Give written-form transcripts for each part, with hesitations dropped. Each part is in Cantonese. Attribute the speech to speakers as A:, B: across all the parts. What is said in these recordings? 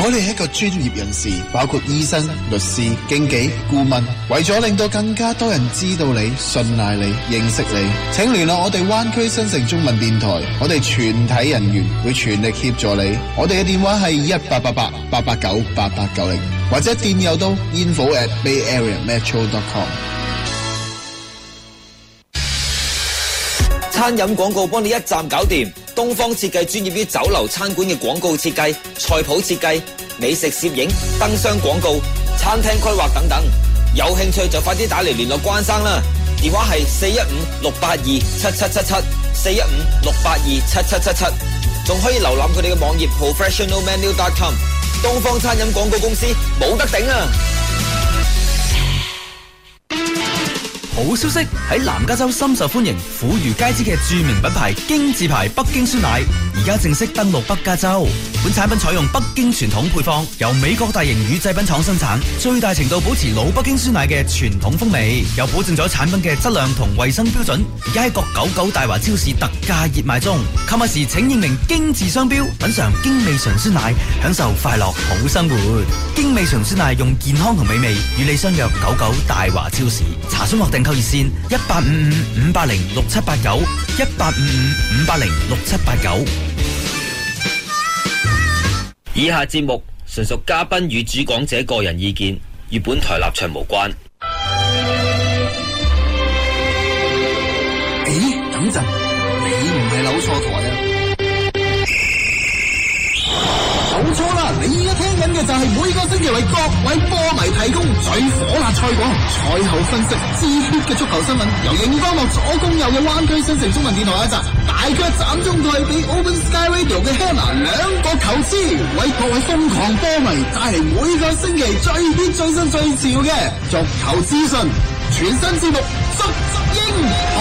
A: 果你係一個專業人士，包括醫生、律師、經紀、顧問，為咗令到更加多人知道你、信賴你、認識你，請聯絡我哋灣區新城中文電台，我哋全體人員會全力協助你。我哋嘅電話係1888-889-8890，或者電郵到 info@bayareametro.com。
B: 餐飲廣告幫你一站搞掂，東方設計專業於酒樓餐館嘅廣告設計、菜譜設計、美食攝影、燈箱廣告、餐廳規劃等等。有興趣就快啲打嚟聯絡關生啦，電話係415-682-7777 415-682-7777，仲可以瀏覽佢哋嘅網頁 professionalmenu.com。東方餐飲廣告公司冇得頂啊！
C: 好消息，喺南加州深受歡迎、婦孺皆知嘅著名品牌京字牌北京酸奶，而家正式登陸北加州。本產品採用北京傳統配方，由美國大型乳製品廠生產，最大程度保持老北京酸奶嘅傳統風味，又保證咗產品嘅質量同衛生標準。而家喺各99大華超市特價熱賣中，購物時請認明京字商標，品嘗京味純酸奶，享受快樂好生活。京味純酸奶用健康同美味與你相約99大華超市，查詢或訂購熱線1855-580-6789 1855-580-6789。
B: 以下節目純屬嘉賓與主講者個人意見，與本台立場無關。
A: 等陣，你唔係扭錯台啊！冇錯啦，你而家聽緊嘅就係每個星期為各位波迷提供最火辣賽果、賽後分析、熱血嘅足球新聞，由熒光幕左攻右嘅灣區新城中文電台一集，大腳斬中台俾 Open Sky Radio 嘅 Hammer 兩個球師，為各位瘋狂波迷帶嚟每個星期最 hit 最新最潮嘅足球資訊，全新節目足英台。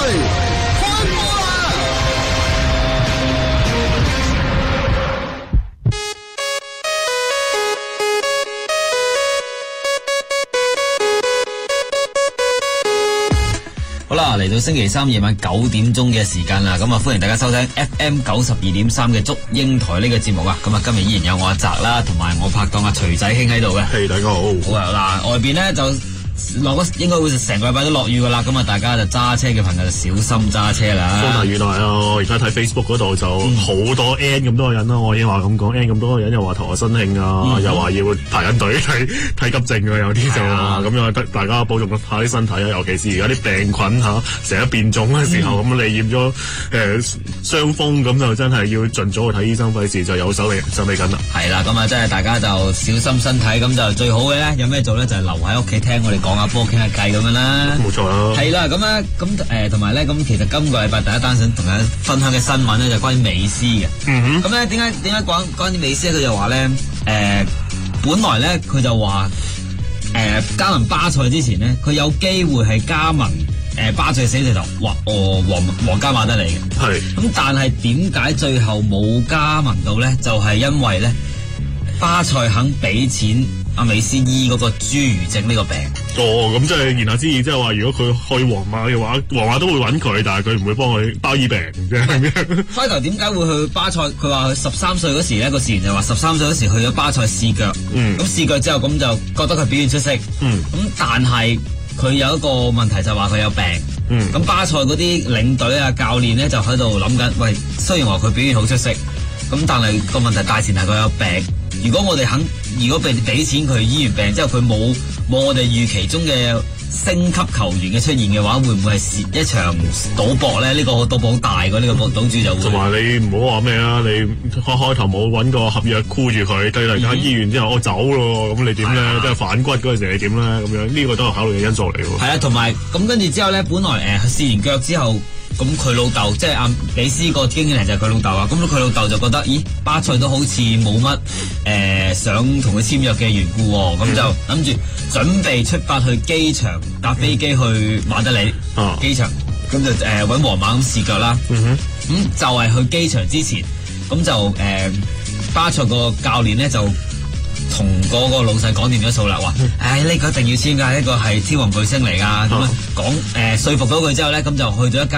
B: 好啦，嚟到星期三夜晚9點鐘嘅時間啦，咁啊歡迎大家收聽 FM 92.3嘅足英台呢個節目啊，咁啊今日依然有我阿澤啦，同埋我拍檔阿徐仔兄喺度嘅。
D: 係，大家好。
B: 好啊，嗱，外邊咧就應該會成個禮拜都落雨噶啦，咁啊大家就揸車嘅朋友就小心揸車啦。風大
D: 雨大啊！我而家睇 Facebook 嗰度就好多 N 咁多個人啦，我已經話咁講 N 咁多個人又話頭暈身慶啊，又話要排緊隊睇急症啊，有啲就咁樣得大家保重下啲身體啊，尤其是而家啲病菌成日變種嘅時候，咁你染咗傷風咁就真係要盡早去睇醫生，費事就有手尾緊啦。
B: 係啦，咁啊真係大家就小心身體，咁就最好嘅咧，有咩做咧就係留喺屋企聽我哋講下波傾下偈咁樣啦。
D: 冇錯啦。係啦，
B: 咁同埋咧，咁其實今個禮拜第一單想同大家分享嘅新聞咧，就關於美斯嘅。咁咧點解講關於美斯咧？佢就話咧，本來咧佢就話加盟巴塞之前咧，佢有機會係加盟巴塞死對頭皇家馬德里嘅。係。咁但係點解最後冇加盟到咧？就係因為咧巴塞肯俾錢阿美斯醫嗰個侏儒症呢個病。
D: 咁即係言下之意，即係話如果佢去皇馬嘅話，皇馬都會揾佢，但係佢唔會幫佢包醫病啫。
B: 開頭點解會去巴塞？佢話佢13歲嗰時咧，個事源就話13歲嗰時去咗巴塞試腳。咁試腳之後咁就覺得佢表現出色。咁但係佢有一個問題就話佢有病。咁巴塞嗰啲領隊啊、教練咧就喺度諗緊，喂，雖然話佢表現好出色，咁但係個問題大前提佢有病。如果俾錢佢醫完病之後，佢冇我哋預期中嘅升級球員嘅出現嘅話，會唔會係一場賭博咧？呢個賭博好大嘅，呢個賭注就會。同埋你唔好話咩啊！你開頭冇揾個合約箍住佢，對突然間醫完之後我走咯，咁你點咧？即係反骨嗰陣時你點咧？咁樣呢個都係考慮嘅因素嚟喎。係啊，同埋咁跟住之後咧，本來試完腳之後。咁佢老豆即係阿美斯個經紀人就係佢老豆啊，咁佢老豆就覺得，咦，巴塞都好似冇乜想同佢簽約嘅緣故喎，咁就諗住準備出發去機場搭飛機去馬德里機場，咁就揾皇馬咁試腳啦。咁就係去機場之前，咁就巴塞個教練咧就同嗰個老細講掂咗數啦，話呢個一定要簽㗎，呢個係天王巨星嚟㗎，咁講說服到佢之後咧，咁就去咗一間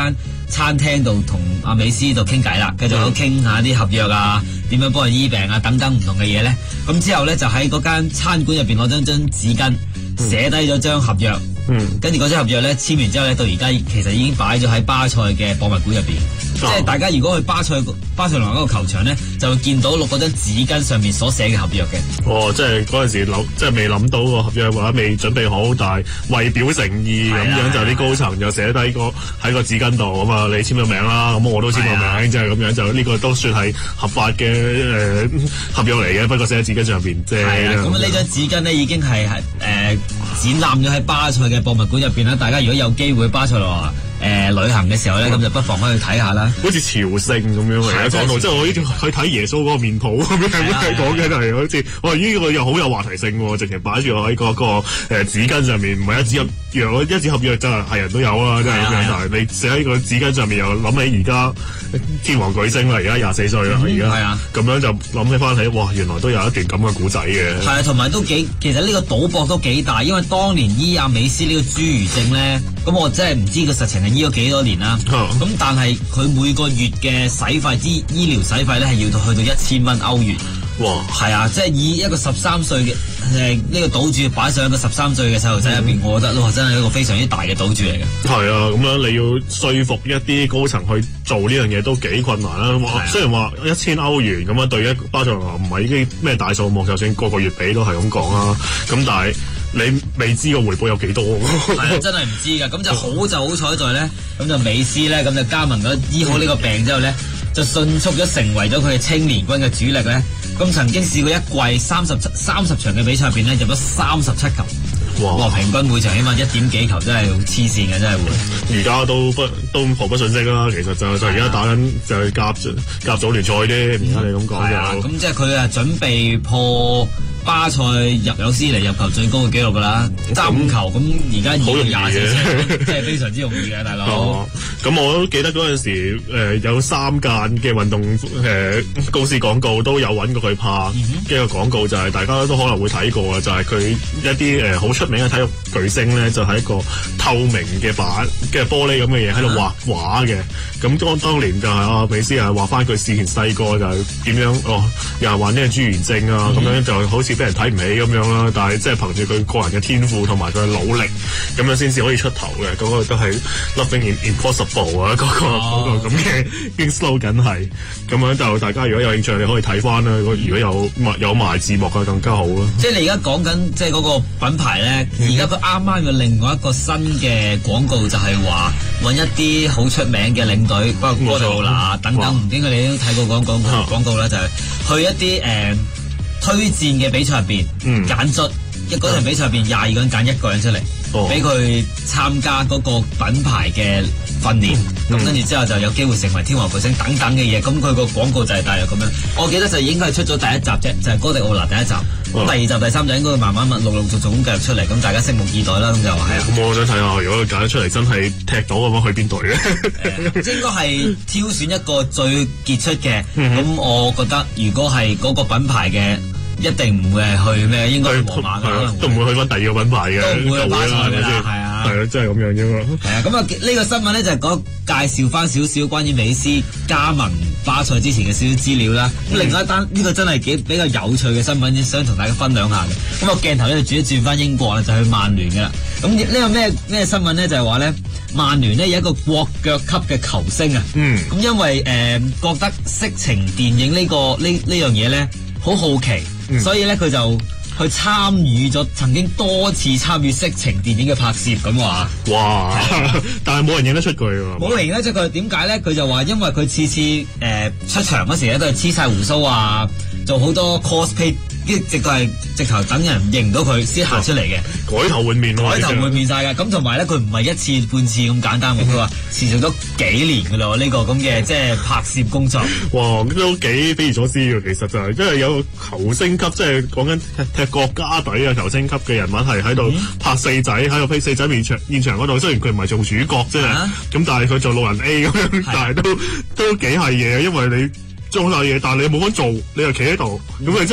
B: 餐廳度同阿美斯度傾偈啦，繼續喺度傾下啲合約啊，點樣幫佢醫病啊，等等唔同嘅嘢咧。咁之後咧就喺嗰間餐館入邊攞張紙巾寫低咗張合約。跟住嗰張合約咧簽完之後咧，到而家其實已經擺咗喺巴塞嘅博物館入邊。即係大家如果去巴塞羅那嗰個球場咧，就會見到嗰張紙巾上面所寫嘅合約嘅。
D: 哦，即係嗰陣時即係未諗到個合約或者未準備好，但係為表誠意咁樣就啲高層就寫低喺個紙巾度咁啊，你簽咗名啦，咁我都簽咗名，即係咁樣就呢個都算係合法嘅合約嚟嘅，不過寫喺紙巾上邊啫。
B: 咁呢張紙巾咧已經係展覽咗喺巴塞嘅博物館入邊啦。大家如果有機會巴塞羅旅行嘅時候咧，咁就不妨可以睇下啦。好
D: 似朝聖咁樣嚟啊，講到即係我呢去睇耶穌嗰個面譜咁樣講嘅，就係好似哇呢個又好有話題性喎，直情擺住喺嗰個紙巾上面，唔係一紙合約，一紙合約真係人都有啦，真係咁樣。但係你寫喺個紙巾上面，又諗起而家天王巨星啦，而家24歲啦，而家咁樣就諗起翻起，哇！原來都有一段咁嘅古仔嘅。
B: 係啊，同埋都其實呢個賭博都幾大，因為當年醫阿美斯呢個侏儒症咧，咁我真係唔知個實情係醫咗幾多年啦。咁但係佢每個月嘅使費醫療使費咧係要去到1000蚊歐元。哇！係啊，即係以一個13歲嘅呢個賭注擺上一個13歲嘅細路仔入邊，我覺得哇，真係一個非常之大嘅賭注嚟嘅。係
D: 啊，咁樣你要說服一啲高層去做呢樣嘢都幾困難啦。雖然話1000歐元咁樣對一巴塞羅那唔係啲咩大數目，就算個月俾都係咁講啦。咁但係你未知個回報有幾多？
B: 係啊，真係唔知㗎。咁就好彩在咧，咁就美斯咧，咁就加盟咗醫好呢個病之後咧，就迅速咗成為咗佢嘅青年軍嘅主力咧。咁曾經試過一季30場嘅比賽入邊咧，入咗37球。哇！平均每場起碼1點幾球，真係好黐線嘅，真係會。
D: 而家都毫不遜色啦。其實就而家打緊就係甲組聯賽啫。而家你咁講就
B: 咁，即係佢啊準備破巴塞入有史以嚟入球最高嘅紀錄㗎啦，35球。咁而家已經24場，即係非常之容易嘅，大佬。
D: 咁我都記得嗰陣時有3間嘅運動公司廣告都有揾過佢拍嘅個廣告，就係大家都可能會睇過嘅，就係佢一啲好出名嘅體育巨星咧，就係一個透明嘅板嘅玻璃咁嘅嘢喺度畫畫嘅。咁當年就係美斯係畫翻佢以前細個就係點樣又係患呢個侏儒症啊，咁樣就好似俾人睇唔起咁樣啦。但係即係憑住佢個人嘅天賦同埋佢嘅努力，咁樣先至可以出頭嘅。嗰個都係 Nothing impossible 啊！嗰個咁嘅 slogan 係咁樣，就大家如果有興趣，你可以睇翻啦。如果有埋字幕嘅更加好咯。
B: 即係你而家講緊即係嗰個品牌咧，而家佢啱啱有另外一個新嘅廣告，就係話揾一啲好出名嘅領隊，包括哥迪奧拿等等，唔知佢哋都睇過廣告啦，就係去一啲推薦嘅比賽入邊揀出嗰場比賽入邊22個人揀1個人出嚟，俾佢參加嗰個品牌嘅訓練，咁跟住之後就有機會成為天王巨星等等嘅嘢。咁佢個廣告就係大約咁樣。我記得就應該係出咗第一集啫，就係哥迪奧拿第一集。咁第2集、第3集應該會慢慢陸續咁繼續出嚟，咁大家拭目以待啦。咁就係啊。
D: 咁我想睇下，如果佢揀得出嚟真係踢到咁樣，去邊隊咧？
B: 應該係挑選一個最傑出嘅。咁我覺得如果係嗰個品牌嘅，一定唔會係去咩，應該係皇馬嘅，
D: 都唔會去翻第2個品牌嘅，
B: 都唔會去巴塞嘅啦，係啊，
D: 係啊，真係咁樣啫嘛。
B: 係啊，咁啊呢個新聞咧就係介紹翻少少關於美斯加盟巴塞之前嘅少少資料啦。咁另外一單呢個真係比較有趣嘅新聞，想同大家分享下嘅。咁個鏡頭咧就轉翻英國啦，就去曼聯嘅啦。咁呢個咩新聞咧？就係話咧，曼聯咧有一個國腳級嘅球星啊。咁因為覺得色情電影呢樣嘢咧好好奇。所以咧，佢就去參與咗，曾經多次參與色情電影嘅拍攝咁話。哇！
D: 但係冇人認得出佢喎。
B: 冇人認得出佢，點解咧？佢就話因為佢次次出場嗰時咧都係黐晒鬍鬚啊，做好多 cosplay，直頭等人認唔到佢先行出嚟嘅。
D: 改頭換面喎！
B: 改頭換面晒㗎。咁同埋咧，佢唔係一次半次咁簡單喎。佢話持續咗幾年㗎啦，呢個咁嘅即係拍攝工作。
D: 哇！都幾匪夷所思㗎，其實就係因為有球星級，即係講緊踢國家隊啊球星級嘅人物係喺度拍四仔，喺度飛四仔現場嗰度。雖然佢唔係做主角啫，咁但係佢做路人 A 咁樣，但係都幾係嘢，因為你做好晒嘢，但係你冇乜做，你又企喺度，咁你真係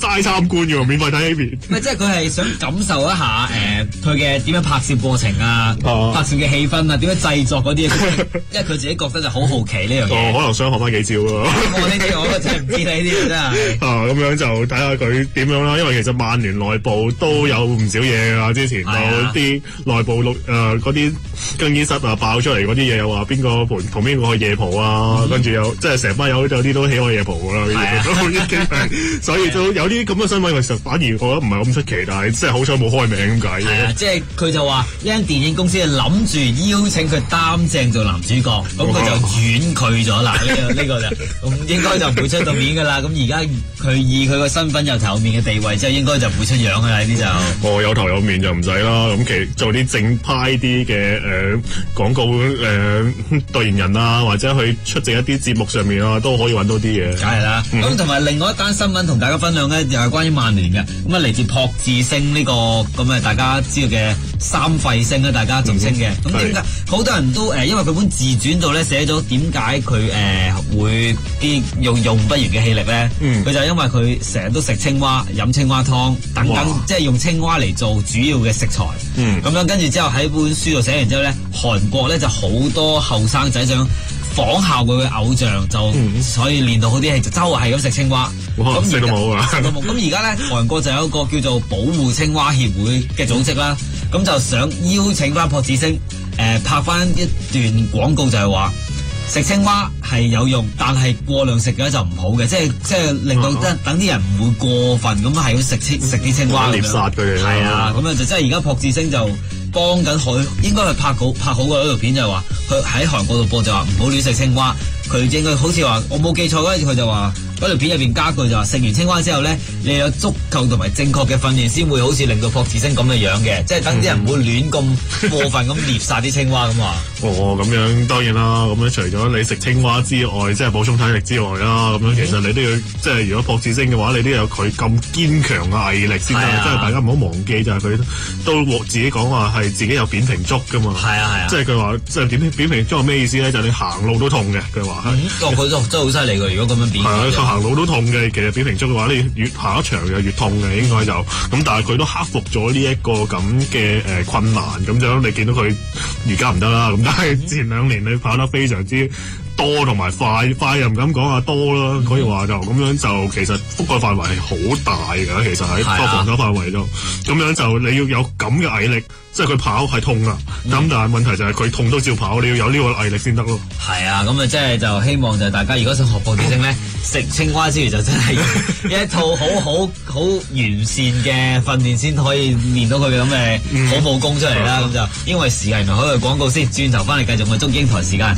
D: 齋參觀嘅喎，免費睇 A 片。
B: 咪即係佢係想感受一下佢嘅點樣拍攝過程啊，拍攝嘅氣氛啊，點樣製作嗰啲，因為佢自己覺得就好好奇呢樣嘢。
D: 可能想學翻幾招咯。
B: 我呢啲我真係唔知呢啲真係。
D: 咁樣就睇下佢點樣啦，因為其實曼聯內部都有唔少嘢㗎，之前有啲內部嗰啲更衣室啊爆出嚟嗰啲嘢，又話邊個同邊個去夜蒲啊，跟住又即係成班有啲都喜愛夜蒲㗎啦，都已經係，所以都有啲咁嘅新聞，其實反而我覺得唔係咁出奇，但係即係好彩冇開名咁解嘅。
B: 即係佢就話呢間電影公司諗住邀請佢擔正做男主角，咁佢就婉拒咗啦。呢個就咁應該就唔會出到面㗎啦。咁而家佢以佢個身份有頭有面嘅地位，之後應該就唔會出樣㗎啦。呢啲就
D: 有頭有面就唔使啦。咁做啲正派啲嘅廣告代言人啊，或者去出席一啲節目上面啊，都可以揾到啲嘢。
B: 梗係啦。咁同埋另外一單新聞同大家分享咧，又係關於曼聯嘅。咁啊嚟自朴智星呢個咁啊大家知道嘅三廢星咧，大家俗稱嘅。咁點解好多人都因為佢本自傳度咧寫咗點解佢會啲用不完嘅氣力咧？佢就因為佢成日都食青蛙、飲青蛙湯等等，即係用青蛙嚟做主要嘅食材。咁樣跟住之後喺本書度寫完之後咧，韓國咧就好多後生仔想仿效佢嘅偶像，就所以練到好啲氣，就周圍咁食青蛙。
D: 咁食都冇啊！
B: 咁而家咧，韓國就有一個叫做保護青蛙協會嘅組織啦，咁就想邀請翻朴智星拍翻一段廣告，就係話食青蛙係有用，但係過量食嘅就唔好嘅，即係令到等啲人唔會過分咁係要食啲青蛙咁樣
D: 獵殺佢哋。
B: 係啊，咁樣就即係而家朴智星就幫緊佢，應該係拍好嗰條片，就係話佢喺韓國度播，就話唔好亂食青蛙。佢應該好似話我冇記錯嗰陣，佢就話嗰條片入邊加句就話食完青蛙之後咧，你有足夠同埋正確嘅訓練先會好似令到朴智星咁嘅樣嘅，即係等啲人唔會亂咁過分咁獵殺啲青蛙咁話。
D: 咁樣當然啦，咁樣除咗你食青蛙之外，即係補充體力之外啦，咁樣其實你都要即係如果朴智星嘅話，你都有佢咁堅強嘅毅力先得。即係大家唔好忘記就係佢都自己講話係自己有扁平足噶嘛。係啊，即係佢話即係扁平足係咩意思咧？就係你行路都痛嘅，佢話。
B: 佢真係好犀利㗎！如果咁樣扁，
D: 佢行路都痛嘅。其實扁平足嘅話，你越行得長就越痛嘅，應該就咁。但係佢都克服咗呢一個咁嘅困難，咁樣你見到佢而家唔得啦。咁但係前2年你跑得非常之多同埋快又唔敢講啊多啦，可以話就咁樣就其實覆蓋範圍係好大㗎。其實喺個防守範圍度，咁樣就你要有咁嘅毅力。即係佢跑係痛啊，咁但係問題就係佢痛都照跑，你要有呢個毅力先得咯。
B: 係啊，咁啊即係就希望就係大家如果想學朴智星咧，食青蛙之餘就真係一套好完善嘅訓練先可以練到佢嘅咁嘅好武功出嚟啦。咁就因為時間原來可以去廣告先，轉頭翻嚟繼續我哋祝英台時間。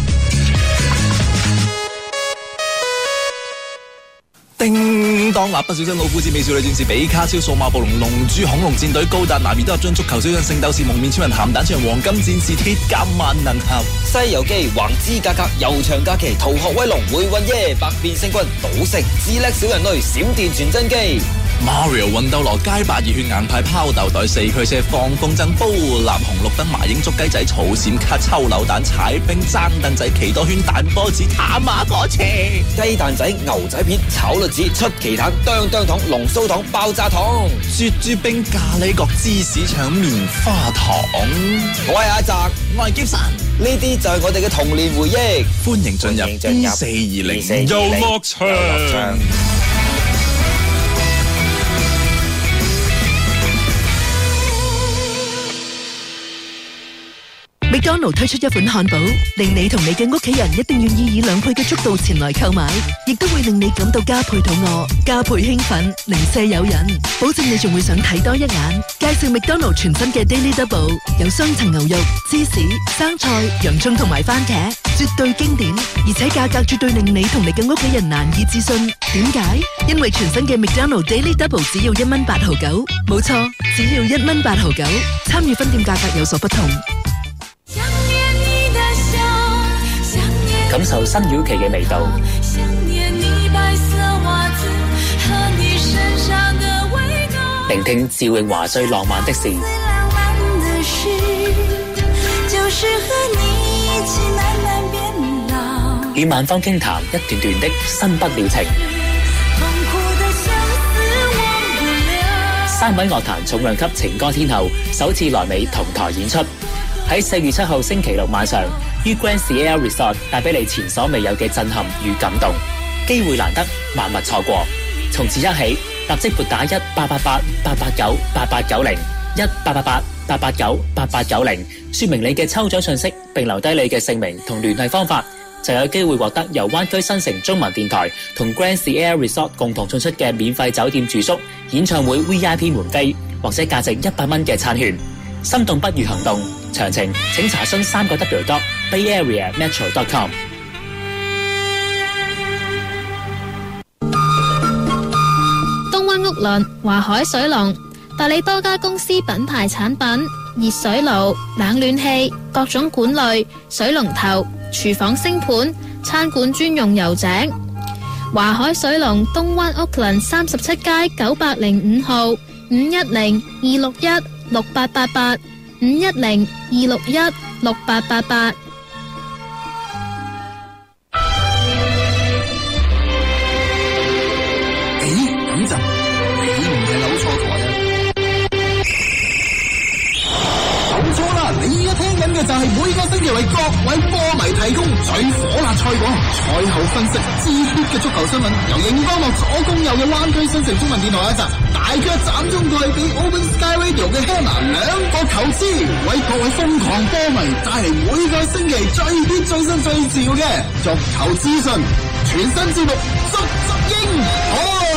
C: 叮當立不小心老虎子美少女戰士比卡超數碼暴龍龍珠恐龍戰隊高達男兒都入樽足球小將聖鬥士蒙面超人鹹蛋超人黃金戰士鐵甲萬能俠
E: 西遊記橫肢價格悠長假期逃學威龍回魂夜百變星君賭聖智叻小人類閃電傳真機
C: Mario 魂斗羅街霸熱血硬派拋豆袋四驅車放風箏煲藍紅綠燈麻鷹捉雞仔草閃卡抽扭蛋踩冰爭凳仔奇多圈彈波子打馬過斜
E: 雞蛋仔牛仔片炒栗子出奇蛋當糖龍鬚糖爆炸糖
C: 雪珠冰咖喱角芝士腸棉花糖
E: 我係阿澤
C: 我係傑神
E: 呢啲就係我哋嘅童年回憶
C: 歡迎進入2420遊樂場
F: 麥當勞推出一款漢堡，令你同你嘅屋企人一定願意以2倍嘅速度前來購買，亦都會令你感到加倍肚餓、加倍興奮、零舍誘人，保證你仲會想睇多一眼。介紹麥當勞全新嘅 Daily Double， 有雙層牛肉、芝士、生菜、洋蔥同埋番茄，絕對經典，而且價格絕對令你同你嘅屋企人難以置信。點解？因為全新嘅麥當勞 Daily Double 只要1蚊8毫9，冇錯，只要1蚊8毫9。參與分店價格有所不同。
G: 感受新曉琪嘅味道，聆聽趙詠華最浪漫的事，與萬芳傾談一段段的新不了情。 3位樂壇重量級情歌天后首次來美同台演出。喺4月7號星期六晚上，於 Grand Sierra Resort 帶俾你前所未有嘅震撼與感動，機會難得，萬勿錯過。從此一起，立即撥打1888898890 188888898890，說明你嘅抽獎信息，並留低你嘅姓名同聯繫方法，就有機會獲得由灣區新城中文電台同 Grand Sierra Resort 共同送出嘅免費酒店住宿、演唱會 VIP 門飛，或者價值100蚊嘅餐券。心動不如行動，詳情請查詢3w.bayareametro.com。
H: 東灣屋輪華海水龍代理多家公司品牌產品，熱水爐、冷暖氣、各種管類、水龍頭、廚房星盤、餐館專用油井。華海水龍東灣屋輪37街905號510-261-6888 510-261-6888。
A: 等陣，你唔係扭錯台啊！冇錯啦，你而家聽緊嘅就係每個星期為各位波迷提供最火辣賽果、賽後分析、熱血嘅足球新聞，由熒光幕左攻右嘅灣區新城中文電台一集，大腳斬中佢俾 Open Sky Radio 嘅 Hammer 兩個球師，為各位瘋狂波迷帶嚟每個星期最 hit 最新最潮嘅足球資訊，全新節目足英台。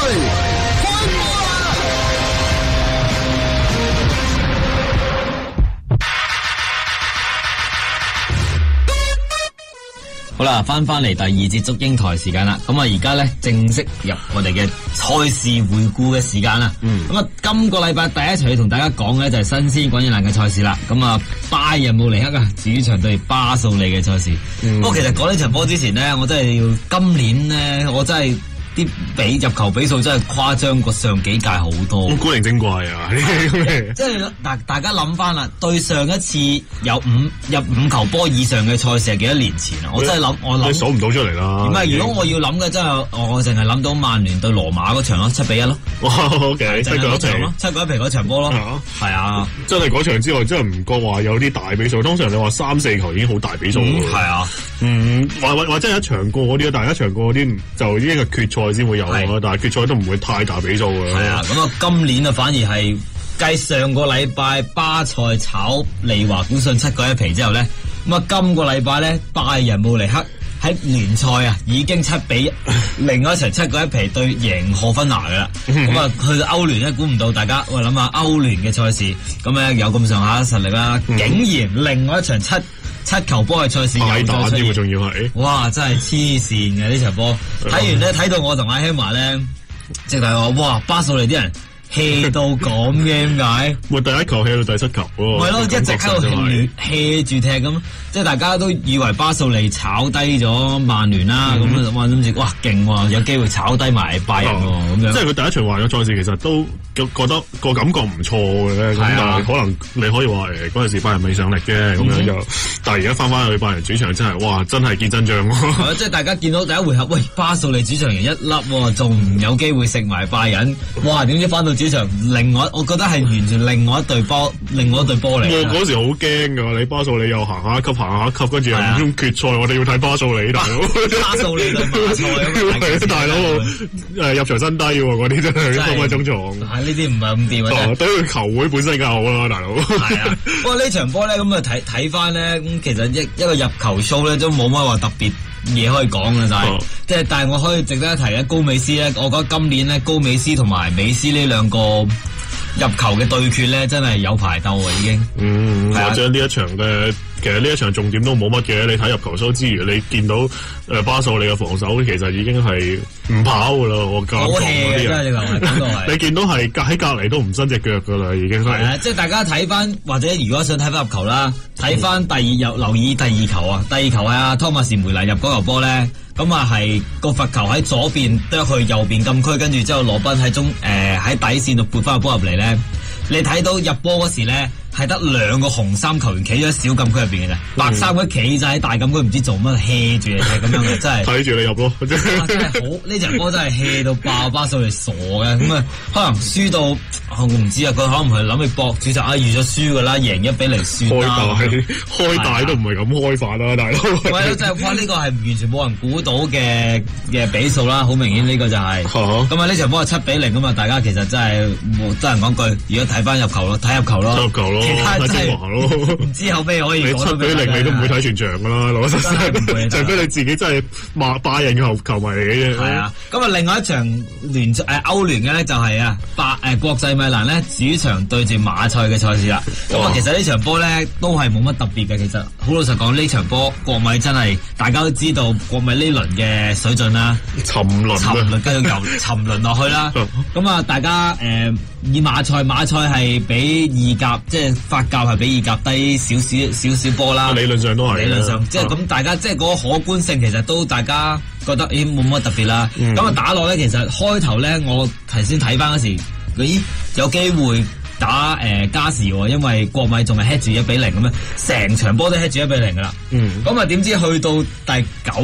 B: 好啦，翻嚟第2節足英台時間啦。咁啊，而家咧正式入我哋嘅賽事回顧嘅時間啦。咁啊，今個禮拜第一場要同大家講嘅就係新鮮滾熱辣嘅賽事啦。咁啊，拜仁慕尼黑啊，主場對巴素利嘅賽事。不過其實講呢場波之前咧，我真係要今年咧，我真係啲入球比數真係誇張過上幾屆好多。
D: 古靈精怪啊！
B: 即係大家諗翻啦，對上一次有入5球波以上嘅賽事係幾多年前啊？我真係諗
D: 你數唔到出嚟啦。
B: 點解？如果我要諗嘅真係我淨係諗到曼聯對羅馬嗰場咯，7-1咯。
D: OK， 7個一場咯
B: ，7個一皮嗰場波咯。係啊，
D: 真係嗰場之外，真係唔覺話有啲大比數。通常你話3-4球已經好大比數。
B: 係啊，
D: 或者一場過嗰啲，但係一場過嗰啲就已經係決賽先會有咯。但係決賽都唔會太大比數嘅。
B: 係啊，咁啊，今年啊反而係繼上個禮拜巴塞炒利華古遜7個一皮之後咧，咁啊今個禮拜咧拜仁慕尼黑喺聯賽啊已經7-1，另外一場7個一皮對贏賀芬拿噶啦。咁啊去到歐聯咧，估唔到大家我諗下歐聯嘅賽事咁咧有咁上下實力啦，竟然另外一場7球波嘅賽事有咗出現，
D: 仲要係
B: 哇真係黐線嘅呢場波，睇完咧睇到我同阿 Hammer 咧，直頭話哇巴素利啲人hea 到咁嘅，點解？
D: 第一球 hea 到第7球喎。
B: 係咯，一直喺度 hea 住踢咁，即係大家都以為巴素利炒低咗曼聯啦，咁啊諗住哇勁喎，有機會炒低埋拜仁喎，咁樣。
D: 即係佢第一場話嘅賽事，其實都覺得個感覺唔錯嘅咧。咁但係可能你可以話嗰陣時拜仁未上力嘅咁樣就，但係而家翻去拜仁主場真係哇，真係見真章喎。
B: 即係大家見到第一回合，喂巴素利主場贏1粒喎，仲有機會食埋拜仁，哇！點知翻到主場，我覺得係完全另外一隊波嚟。我
D: 嗰時好驚㗎，你巴素利又行下一級，跟住又唔通決賽，我哋要睇巴素利大佬。
B: 巴素利對馬賽
D: 大佬入場新低喎，嗰啲真係分分鐘撞。
B: 係呢啲唔係咁掂啊！
D: 對佢球會本身梗係好啦，大佬。
B: 係啊，不過呢場波咧咁啊睇翻咧，咁其實一個入球 show 咧都冇乜話特別嘢可以講嘅，但係我可以值得一提咧，高美斯咧，我覺得今年咧高美斯同埋美斯呢兩個入球嘅對決咧，真係有排鬥啊已經。
D: 或者呢一場嘅。其實呢一場重點都冇乜嘅，你睇入球數之餘，你見到巴素利嘅防守其實已經係唔跑噶啦，我覺得。好 hea 嘅真係你見到係喺隔離都唔伸隻腳噶啦，已經係。
B: 即係大家睇翻，或者如果想睇翻入球啦，睇翻留意第二球啊，第二球係阿湯馬士梅拿入嗰球波咧，咁啊係個罰球喺左邊剁去右邊禁區，跟住之後羅賓喺底線度撥翻個波入嚟咧。你睇到入波嗰時咧， 係得2個紅衫球員企咗喺小禁區入邊嘅啫，白衫嗰企就喺大禁區唔知做乜 hea 住嚟踢咁樣嘅，真係
D: 睇住你入咯，
B: 真係好呢場波真係 hea 到爆，巴數嚟傻嘅咁啊！可能輸到我唔知啊，佢可能係諗住搏主就預咗輸㗎啦，贏1-0算啦。
D: 開大都唔係咁開法啦，大佬。
B: 喂，真係哇！呢個係完全冇人估到嘅比數啦，好明顯呢個就係。咁啊呢場波係7-0咁啊！大家其實真係真係講句，如果睇翻入球咯，睇入球咯，其他真係唔知有咩可以講。
D: 你7-0你都唔會睇全場㗎啦，老實講，除非你自己真係霸人嘅球迷嚟嘅啫。
B: 係啊，咁啊另外一場歐聯嘅咧就係國際米蘭咧主場對住馬賽嘅賽事啦。咁啊其實呢場波咧都係冇乜特別嘅，其實好老實講呢場波國米真係大家都知道國米呢輪嘅水準啦，沉淪繼續又沉淪落去啦。咁啊大家以馬賽係比意甲即係法甲係比意甲低少少波啦。
D: 理論上都係。理論上
B: 即係咁大家即係嗰個可觀性其實都大家覺得冇乜特別啦。咁啊打落咧其實開頭咧我頭先睇翻嗰時有機會打加時喎，因為國米仲係 head 住1-0咁樣，成場波都 head 住1-0噶啦。咁啊點知去到第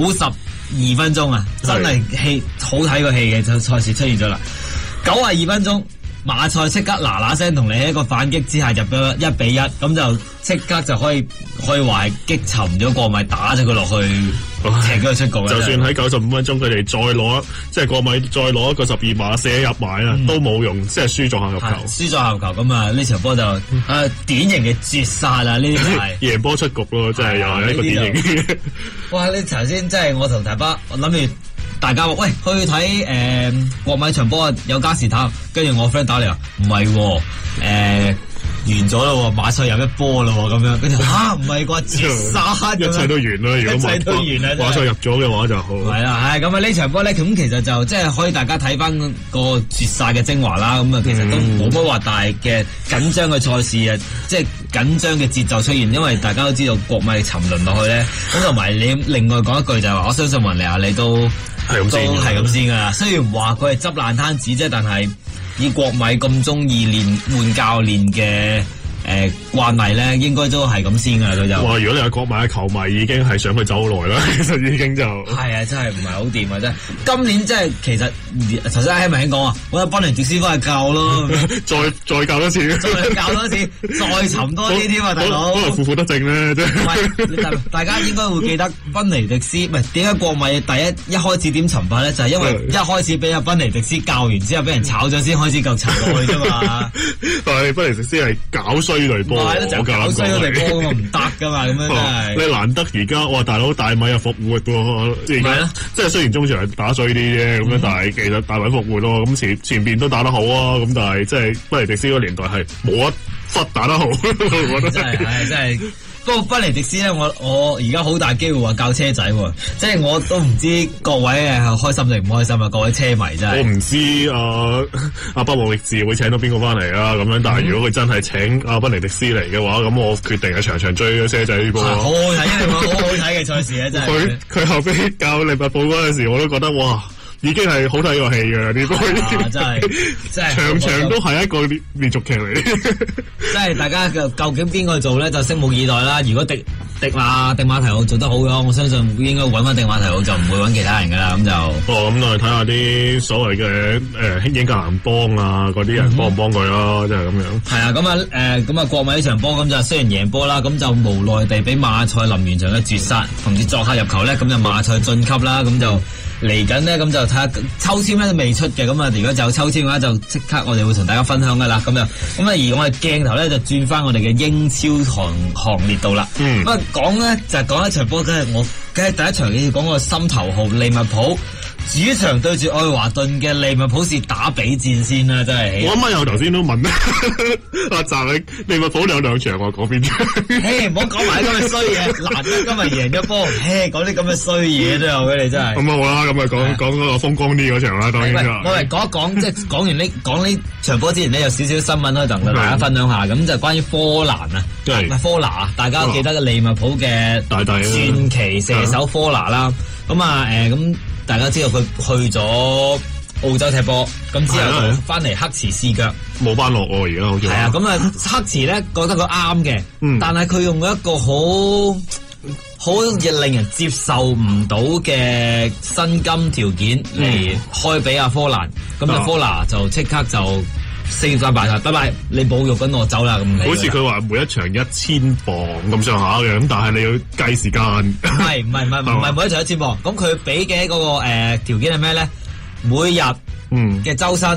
B: 92分鐘啊，真係好睇個戲嘅就賽事出現咗啦。92分鐘，馬賽即刻嗱聲同你喺一個反擊之下入咗1-1，咁就即刻就可以話係擊沉咗國米，打咗佢落去。踢咗佢出局啦！
D: 就算喺95分鐘，佢哋再攞即係國米再攞一個12碼射入埋啊，都冇用，即係輸咗下入球。
B: 輸咗下入球咁啊！呢場波就典型嘅絕殺啦！呢啲係贏
D: 波出局咯，真係又係一個典型。
B: 哇！你頭先即係我同大巴，我諗住大家話喂去睇國米場波有加時探，跟住我 friend 打嚟話唔係完咗咯，馬賽入一波咯，咁樣跟住唔係啩絕殺，
D: 一切都完啦！如果馬賽入咗嘅話就好。
B: 係啦，係咁啊！呢場波咧，咁其實就即係可以大家睇翻個絕殺嘅精華啦。咁啊，其實都冇乜話大嘅緊張嘅賽事啊，即係緊張嘅節奏出現，因為大家都知道國米沉淪落去咧。咁同埋你另外講一句就係話，我相信雲尼亞你都係咁先噶啦。雖然話佢係執爛攤子啫，但係以國米咁中意換教練嘅慣例咧，應該都係咁先噶啦。佢就
D: 哇！如果你係國米嘅球迷，已經係想佢走好耐啦。其實已經就
B: 係啊，真係唔係好掂啊！真係今年真係其實頭先阿希文兄講啊，我有賓尼迪斯翻去教咯，
D: 再教多次，
B: 再教多次，再沉多啲添啊，大佬。
D: 可能負負得正咧，真
B: 係。大家應該會記得賓尼迪斯，唔係點解國米一開始點沉法咧？就係因為一開始俾阿賓尼迪斯教完之後，俾人炒咗先開始夠沉落去啫嘛。
D: 但係賓尼迪斯係搞衰隊波，
B: 我搞衰咗隊波咁唔得噶嘛，咁樣真係。
D: 你難得而家哇，大佬大米又復活喎，而家即係雖然中場打衰啲啫，咁樣但係其實大米復活咯，咁前邊都打得好啊，咁但係即係賓尼迪斯嗰個年代係冇一忽打得好，我覺得
B: 真係。不過賓尼迪斯咧，我而家好大機會話教車仔喎，即係我都唔知各位開心定唔開心啊！各位車迷真係。
D: 我唔知阿巴莫域治會請到邊個翻嚟啦，咁樣，但係如果佢真係請阿賓尼迪斯嚟嘅話，咁我決定係場場追咗車仔呢波。好
B: 好睇啊！好好睇嘅賽事啊，真係。
D: 佢後尾教利物浦嗰陣時，我都覺得哇！已經係好睇個戲㗎啦，呢波
B: 真係
D: 場都係一個連續劇嚟。
B: 即係大家究竟邊個做咧，就拭目以待啦。如果迪馬提奧做得好嘅話，我相信應該揾翻迪馬提奧，就唔會揾其他人㗎啦。咁就
D: 咁我哋睇下啲所謂嘅英格蘭幫啊嗰啲人幫唔幫佢咯，即係咁樣。係
B: 啊，咁啊國米呢場波咁就雖然贏波啦，咁就無奈地俾馬賽臨完場嘅絕殺，同時作客入球咧，咁就馬賽晉級啦，咁就。嚟緊呢，咁就睇下抽籤咧都未出嘅，咁啊如果就抽籤嘅話，就即刻我哋會同大家分享噶啦，咁啊而我哋鏡頭咧就轉翻我哋嘅英超行列度啦。咁啊講咧就係講一場波，梗係第一場你要講個心頭號利物浦。主場對住愛華頓嘅利物浦是打比戰先啦，真係。
D: 我啱啱有頭先都問阿澤利物浦有兩場我講邊場？
B: 唔好講埋啲咁嘅衰嘢，難得今日贏咗波，講啲咁嘅衰嘢都有嘅你真係。
D: 咁好啦，咁啊講嗰個風光啲嗰場啦，當然。
B: 我嚟講一講，即係講呢場波之前呢，有少少新聞可以同大家分享下，咁就關於科蘭啊，唔係科拿啊，大家記得利物浦嘅傳奇射手科拿啦，咁咁。大家知道佢去咗澳洲踢波，咁之後就翻嚟黑池試腳，
D: 冇班落喎而家好似。
B: 係啊，咁啊黑池咧覺得佢啱嘅，但係佢用一個好令人接受唔到嘅薪金條件嚟開俾阿科蘭，咁阿科蘭就即刻就4番敗晒，拜拜，你侮辱緊我走啦咁。
D: 好似佢話每一場1000磅咁上下嘅，咁但係你要計時間。
B: 唔係每一場1000磅，咁佢俾嘅嗰個條件係咩咧？每日嘅周薪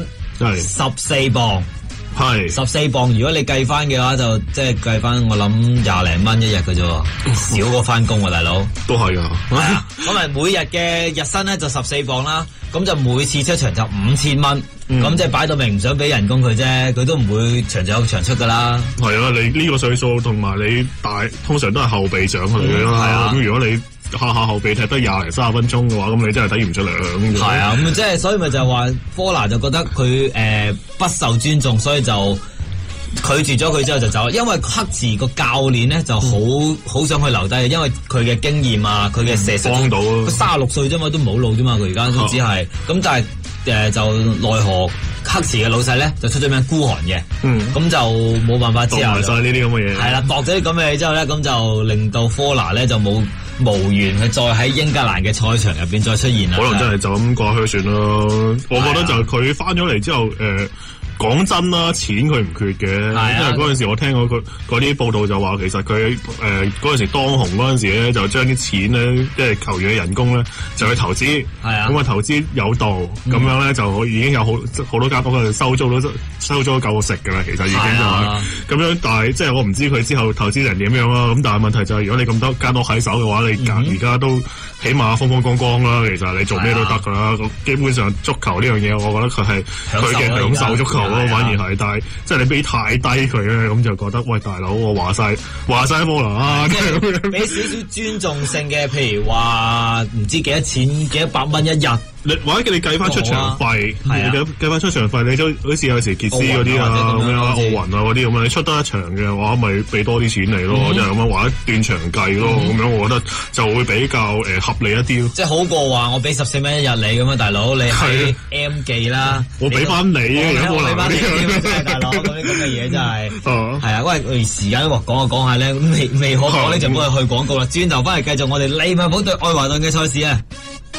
B: 14磅。係14磅，如果你計翻嘅話，就即係計翻我諗20零蚊一日嘅啫，少過翻工喎，大佬。都係噶。係啊，咁咪每日嘅日薪咧就14磅啦，咁就每次出場就5000蚊，咁即係擺到明唔想俾人工佢啫，佢都唔會長有長出噶啦。係啊，你呢個歲數同埋你通常都係後備上去嘅啦。係啊，咁如果你下後備踢得20零30分鐘嘅話，咁你真係睇唔出糧。係啊，咁即係所以咪就係話科拿就覺得佢不受尊重，所以就拒絕咗佢之後就走。因為黑池個教練咧就好想去留低，因為佢嘅經驗啊，佢嘅射術幫到。佢36歲啫嘛，都唔好老啫嘛，佢而家都只係咁，但係就奈何黑池嘅老細咧就出咗名孤寒嘅，咁就冇辦法之後。度埋晒呢啲咁嘅嘢。係啦，度咗啲咁嘅嘢之後咧，咁就令到科拿咧就無緣去再喺英格蘭嘅賽場入邊再出現啦。可能真係就咁過去算咯。我覺得就佢翻咗嚟之後，講真啦，錢佢唔缺嘅，因為嗰陣時我聽過佢嗰啲報道就話，其實佢嗰陣時當紅嗰陣時咧，就將啲錢咧，即係球員嘅人工咧，就去投資。係啊，咁啊投資有道，咁樣咧就已經有好多間屋佢收租都夠食㗎啦。其實已經就係咁樣，但係即係我唔知佢之後投資人點樣啦。咁但係問題就係，如果你咁多間屋喺手嘅話，你而家都起碼風風光光啦。其實你做咩都得㗎啦。基本上足球呢樣嘢，我覺得佢係佢嘅享受足球。反而係，但係即係你俾太低佢咧，咁就覺得喂大佬，我話晒波啦啊！俾少少尊重性嘅，譬如話唔知幾多錢，幾多百蚊一日，或者叫你計翻出場費，計翻出場費，你都好似有時傑斯嗰啲啊咁樣，奧運啊嗰啲咁樣，你出得一場嘅話，咪俾多啲錢嚟咯，即係咁樣，或者斷場計咯，咁樣我覺得就會比較合理一啲咯。即係好過話我俾14蚊一日你咁樣，大佬你係 M 記啦，我俾翻你啊，有冇嚟？大佬咁嘅嘢真係，係啊，喂，時間講下咧，未可講咧就幫佢去廣告啦。轉頭翻嚟繼續我哋利物浦對愛華頓嘅賽事啊！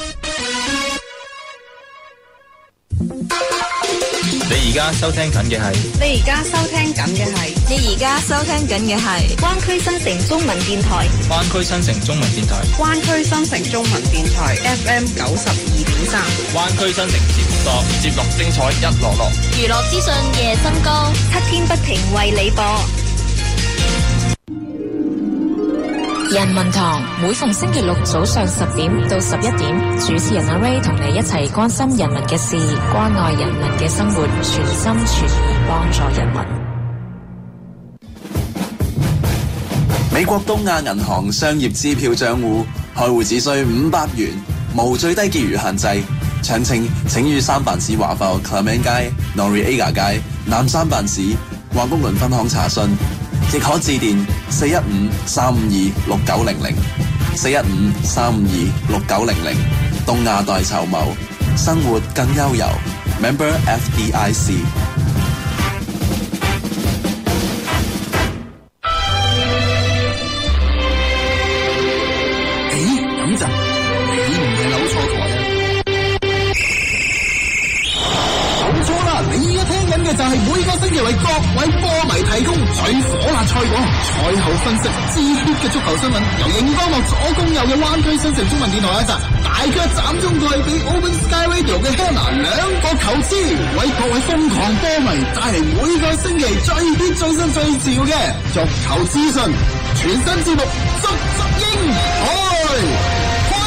I: 你而家收聽緊嘅係灣區新城中文電台，
G: 灣區新城中文電台，
I: 灣區新城中文電台 FM 92.3，
G: 灣區新城節目多，節目精彩一樂樂，
H: 娛樂資訊夜深歌
I: 7天不停為你播。
J: 人民堂每逢星期六早上10點到11點，主持人阿 Ray 同你一齊關心人民嘅事，關愛人民嘅生活，全心全意幫助人民。
K: 美國東亞銀行商業支票賬戶開戶只需500元，無最低結餘限制。詳情請於三藩市華埠 Clement 街、Noriega 街、南三藩市華福倫分行查詢。亦可致電415-352-6900 415-352-6900。東亞代籌謀，生活更悠遊。Member FDIC。
A: 等陣，你唔係扭錯台啊？冇錯啦，你而家聽緊嘅就係每個星期為各位波迷提供最火辣賽果、賽後分析、熱血嘅足球新聞，由熒光幕左攻右嘅灣區新城中文電台一集，大腳斬中佢俾 Open Sky Radio 嘅 Hannah 2個球支，為各位瘋狂波迷帶嚟每個星期最 hit 最新最潮嘅足球資訊，全新節目足英台。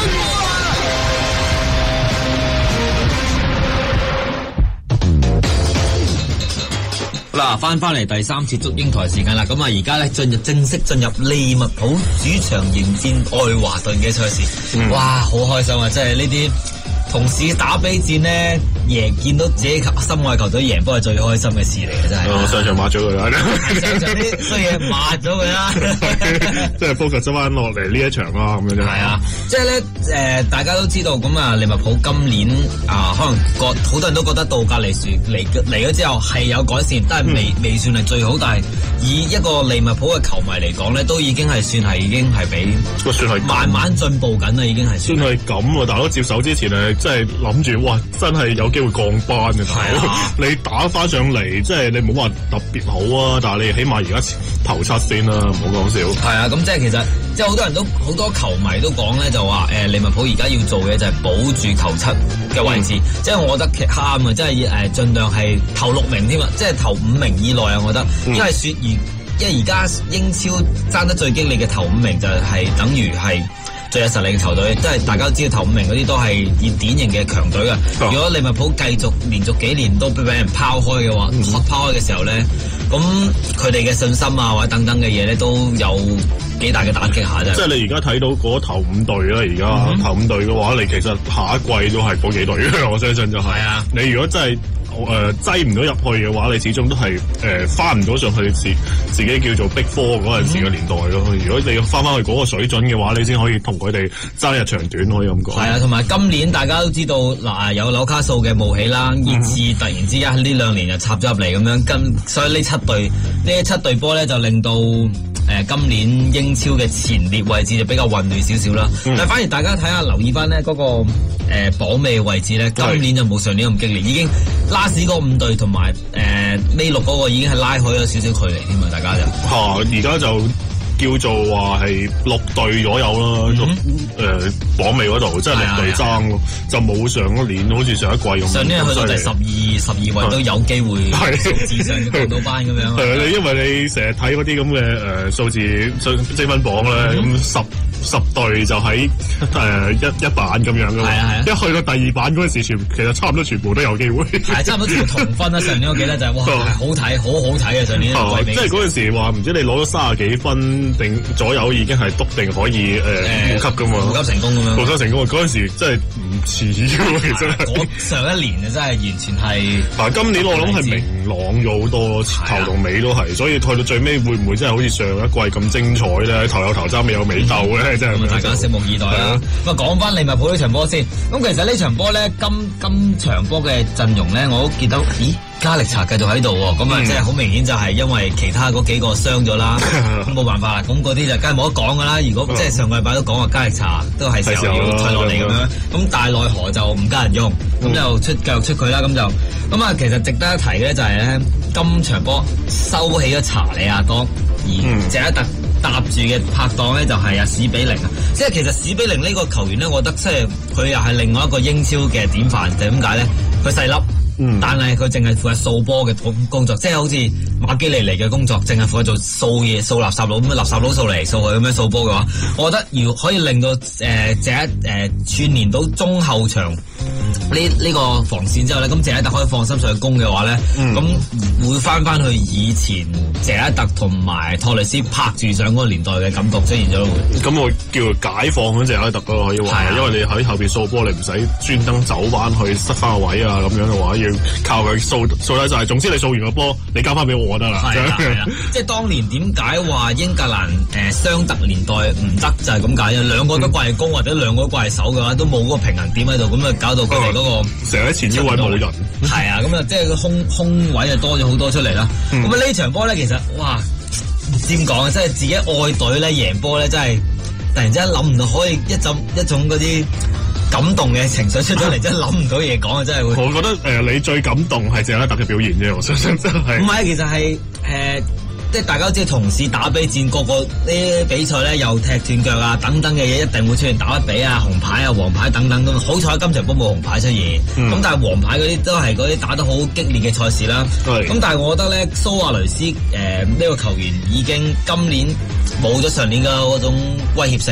B: 嗱，翻嚟第3次足英台時間啦，咁啊而家咧正式進入利物浦主場迎戰愛華頓嘅賽事，哇，好開心啊！即係呢啲同事打比戰咧，見到自己心愛球隊贏波係最開心嘅事嚟嘅，真係。
D: 上場抹咗佢啦，
B: 上場啲衰嘢抹咗佢啦，
D: 即係 focus 咗翻落嚟呢一場啦，咁樣啫。
B: 係啊，即係咧大家都知道咁啊，利物浦今年可能好多人都覺得杜格利殊嚟咗之後係有改善，但係未算係最好，但係以一個利物浦嘅球迷嚟講咧，都已經係算係比
D: 算係
B: 慢慢進步緊啦，已經係
D: 算係咁啊！大佬接手之前係真係諗住，哇！真係有機會降班嘅大佬，你打翻上嚟，即係你冇話特別好啊，但係你起碼而家頭七先啦，唔好講笑。
B: 係啊，咁即係其實即係好多球迷都講咧，就話利物浦而家要做嘅就係保住頭七嘅位置，即係我覺得啱啊，即係盡量係頭6名添啊，即係頭5名以內啊，我覺得，因為而家英超爭得最激烈嘅頭5名就係等於係最有實力嘅球隊，即係大家都知道頭5名嗰啲都係以典型嘅強隊㗎。如果利物浦繼續連續幾年都俾人拋開嘅話，拋開嘅時候咧，咁佢哋嘅信心啊或者等等嘅嘢咧都有幾大嘅打擊下啫。
D: 即係你而家睇到嗰頭5隊啦，而家頭5隊嘅話，你其實下一季都係嗰幾隊嘅，我相信就係。係啊，你如果真係擠唔到入去嘅話，你始終都係翻唔到上去自己叫做 Big Four 嗰陣時嘅年代咯。如果你要翻去嗰個水準嘅話，你先可以同佢哋爭一長短，可以咁講。係
B: 啊，同埋今年大家都知道嗱，有紐卡素嘅冒起啦，熱刺突然之間喺呢2年就插咗入嚟咁樣，所以呢7隊波咧就令到今年英超嘅前列位置就比較混亂少少啦。但反而大家睇下留意翻咧嗰個榜尾嘅位置咧，今年就冇上年咁激烈，已經拉屎嗰5隊同埋尾6嗰個已經係拉開咗少少距離添啊！大家就
D: 而家就叫做話係6隊左右啦，榜尾嗰度即係6隊爭咯，就冇上一年好似上一季咁。
B: 上年去到第12位都有機會數字上降到班咁樣。
D: 係你因為你成日睇嗰啲咁嘅數字積分榜咧，咁10隊就喺一版咁樣噶嘛。一去到第2版嗰陣時，其實差唔多全部都有機會。
B: 係差唔多全部同分啦。上年我記得就係哇，好睇，好睇啊！上年
D: 即係嗰陣時話唔知你攞咗30幾分定左右已經係篤定可以護級噶嘛？
B: 護級成功咁樣。
D: 護級成功嗰陣時真係唔似喎，其實。
B: 上一年啊，真係完全係。
D: 但係今年我諗係明朗咗好多，頭同尾都係，所以去到最尾會唔會真係好似上一季咁精彩咧？頭有頭爭，尾有尾鬥咧，真係。
B: 大家拭目以待啦。咁啊，講翻利物浦呢場波先。咁其實呢場波咧，今場波嘅陣容咧，我都見到，咦？加力查繼續喺度喎，咁啊，即係好明顯就係因為其他嗰幾個傷咗啦，咁冇辦法啦，咁嗰啲就梗係冇得講噶啦。如果即係上個禮拜都講話加力查都係時候要退落嚟咁樣，咁但係奈何就唔加人用，咁就繼續出佢啦。咁啊，其實值得一提嘅咧就係咧，今場波收起咗查理亞多，而謝一特搭住嘅拍檔咧就係阿史比靈啊。即係其實史比靈呢個球員咧，我覺得即係佢又係另外一個英超嘅典範，就係點解咧？佢細粒。但係佢淨係負責掃波嘅工作，即係好似馬基尼尼嘅工作，淨係負責做掃嘢、掃垃圾佬咁樣，垃圾佬掃嚟掃去咁樣掃波嘅話，我覺得如可以令到串連到中後場呢個防線之後咧，咁謝一特可以放心上去攻嘅話咧，咁會翻去以前謝一特同埋托雷斯拍住上嗰個年代嘅感覺出現咗。
D: 咁我叫解放嗰謝一特咯，可以話，因為你喺後邊掃波，你唔使專登走翻去塞翻個位啊，咁樣嘅話要靠佢掃得晒。總之你掃完個波，你交翻俾我得啦。係啊，
B: 即係當年點解話英格蘭雙特年代唔得就係咁解啊？兩個都掛係攻或者兩個都掛係守嘅話，都冇嗰個平衡點喺度，咁啊搞到佢哋嗰個
D: 成日喺前腰位冇人。
B: 係啊，咁啊即係個空位就多咗好多出嚟啦。咁啊呢場波咧，其實哇〜點講啊！即係自己愛隊咧贏波咧，真係突然之間諗唔到可以一種嗰啲感動嘅情緒出咗嚟，真係諗唔到嘢講啊！真係會。
D: 我覺得你最感動係謝一特嘅表現啫，我相信真係。
B: 唔係，其實係即係大家都知道同事打比戰，個啲比賽咧又踢斷腳啊等等嘅嘢，一定會出現打比啊、紅牌啊、黃牌等等咁。好彩今場波冇紅牌出現，咁但係黃牌嗰啲都係嗰啲打得好激烈嘅賽事啦。咁但係我覺得咧，蘇亞雷斯呢個球員已經今年冇咗上年嘅嗰種威脅性。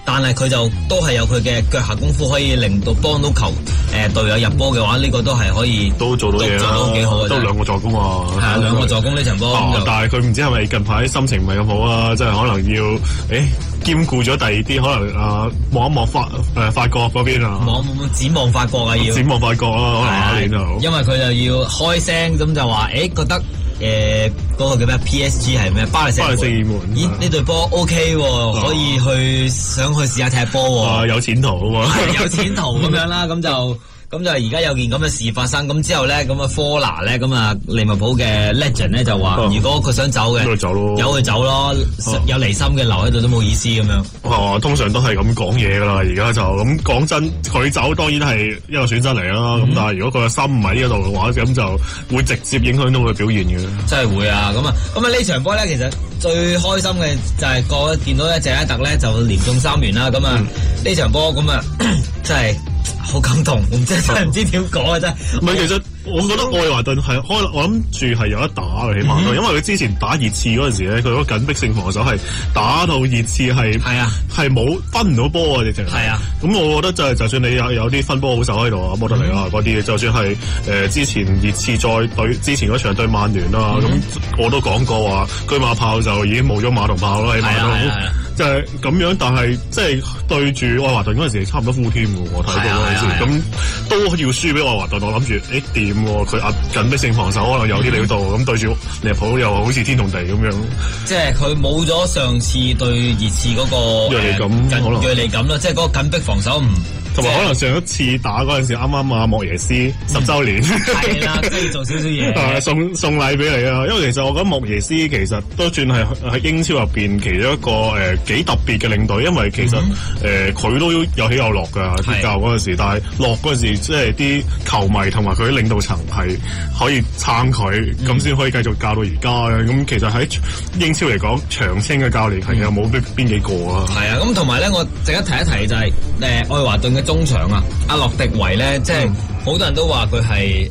B: 但係佢就都係有佢嘅腳下功夫，可以令到幫到隊友入波嘅話，呢個都係可以
D: 都做到嘢啦，
B: 做到幾好嘅，
D: 都兩個助攻啊！
B: 係啊，兩個助攻呢場波。
D: 但係佢唔知係咪近排心情唔係咁好啊？即係可能要兼顧咗第二啲，可能望一望法國嗰邊啊，
B: 展望法國啊，要
D: 展望法國啊，可能下年就
B: 因為佢就要開聲咁就話覺得。嗰個叫咩 PSG 係咩？巴黎聖門。咦，呢隊波 OK 喎，可以想去試下踢波喎。
D: 有前途喎，
B: 有前途咁樣啦，咁就而家有件咁嘅事發生，咁之後咧，咁啊科拿咧，咁啊利物浦嘅 legend 咧就話，如果佢想走嘅，由佢走咯，有離心嘅留喺度都冇意思咁樣。
D: 通常都係咁講嘢噶啦，而家就咁講真，佢走當然係一個選擇嚟啦。咁但係如果佢嘅心唔喺呢度嘅話，咁就會直接影響到佢表現嘅。
B: 真係會啊！咁啊呢場波咧，其實最開心嘅就係見到謝拉特咧就連中3元啦。咁啊呢場波咁啊真係。好感動，真係唔知點講啊！真係。
D: 唔係，其實我覺得愛華頓係我諗住係有得打嘅，起碼都，因為佢之前打熱刺嗰陣時咧，佢嗰緊迫性防守係打到熱刺係冇分唔到波啊！直情係啊。咁我覺得就算你有啲分波好手喺度啊，摩德尼啊嗰啲，就算係之前熱刺再對之前嗰場對曼聯啦，咁我都講過話，車馬炮就已經冇咗馬同炮啦，起碼都。就係咁樣，但係即係對住愛華頓嗰陣時，差唔多負添喎。我睇到嗰陣時，咁都要輸俾愛華頓。我諗住掂喎，佢緊迫性防守可能有啲料到，咁對住利物浦又好似天同地咁樣。即係佢冇咗上次對熱刺嗰個銳利感啦，即係嗰個緊迫防守唔。同埋可能上一次打嗰陣時，啱啱莫耶斯10週年，係啦，即係做少少嘢，送禮俾你啊！因為其實我覺得莫耶斯其實都算係喺英超入邊其中一個幾特別嘅領隊，因為其實佢都有起有落㗎，執教嗰陣時，但係落嗰陣時即係啲球迷同埋佢啲領導層係可以撐佢，咁先可以繼續教到而家嘅。咁其實喺英超嚟講，長青嘅教練係有冇邊幾個啊？係啊，咁同埋咧，我值得提一提就係愛華頓嘅中場啊，阿洛迪維咧，即係好多人都話佢係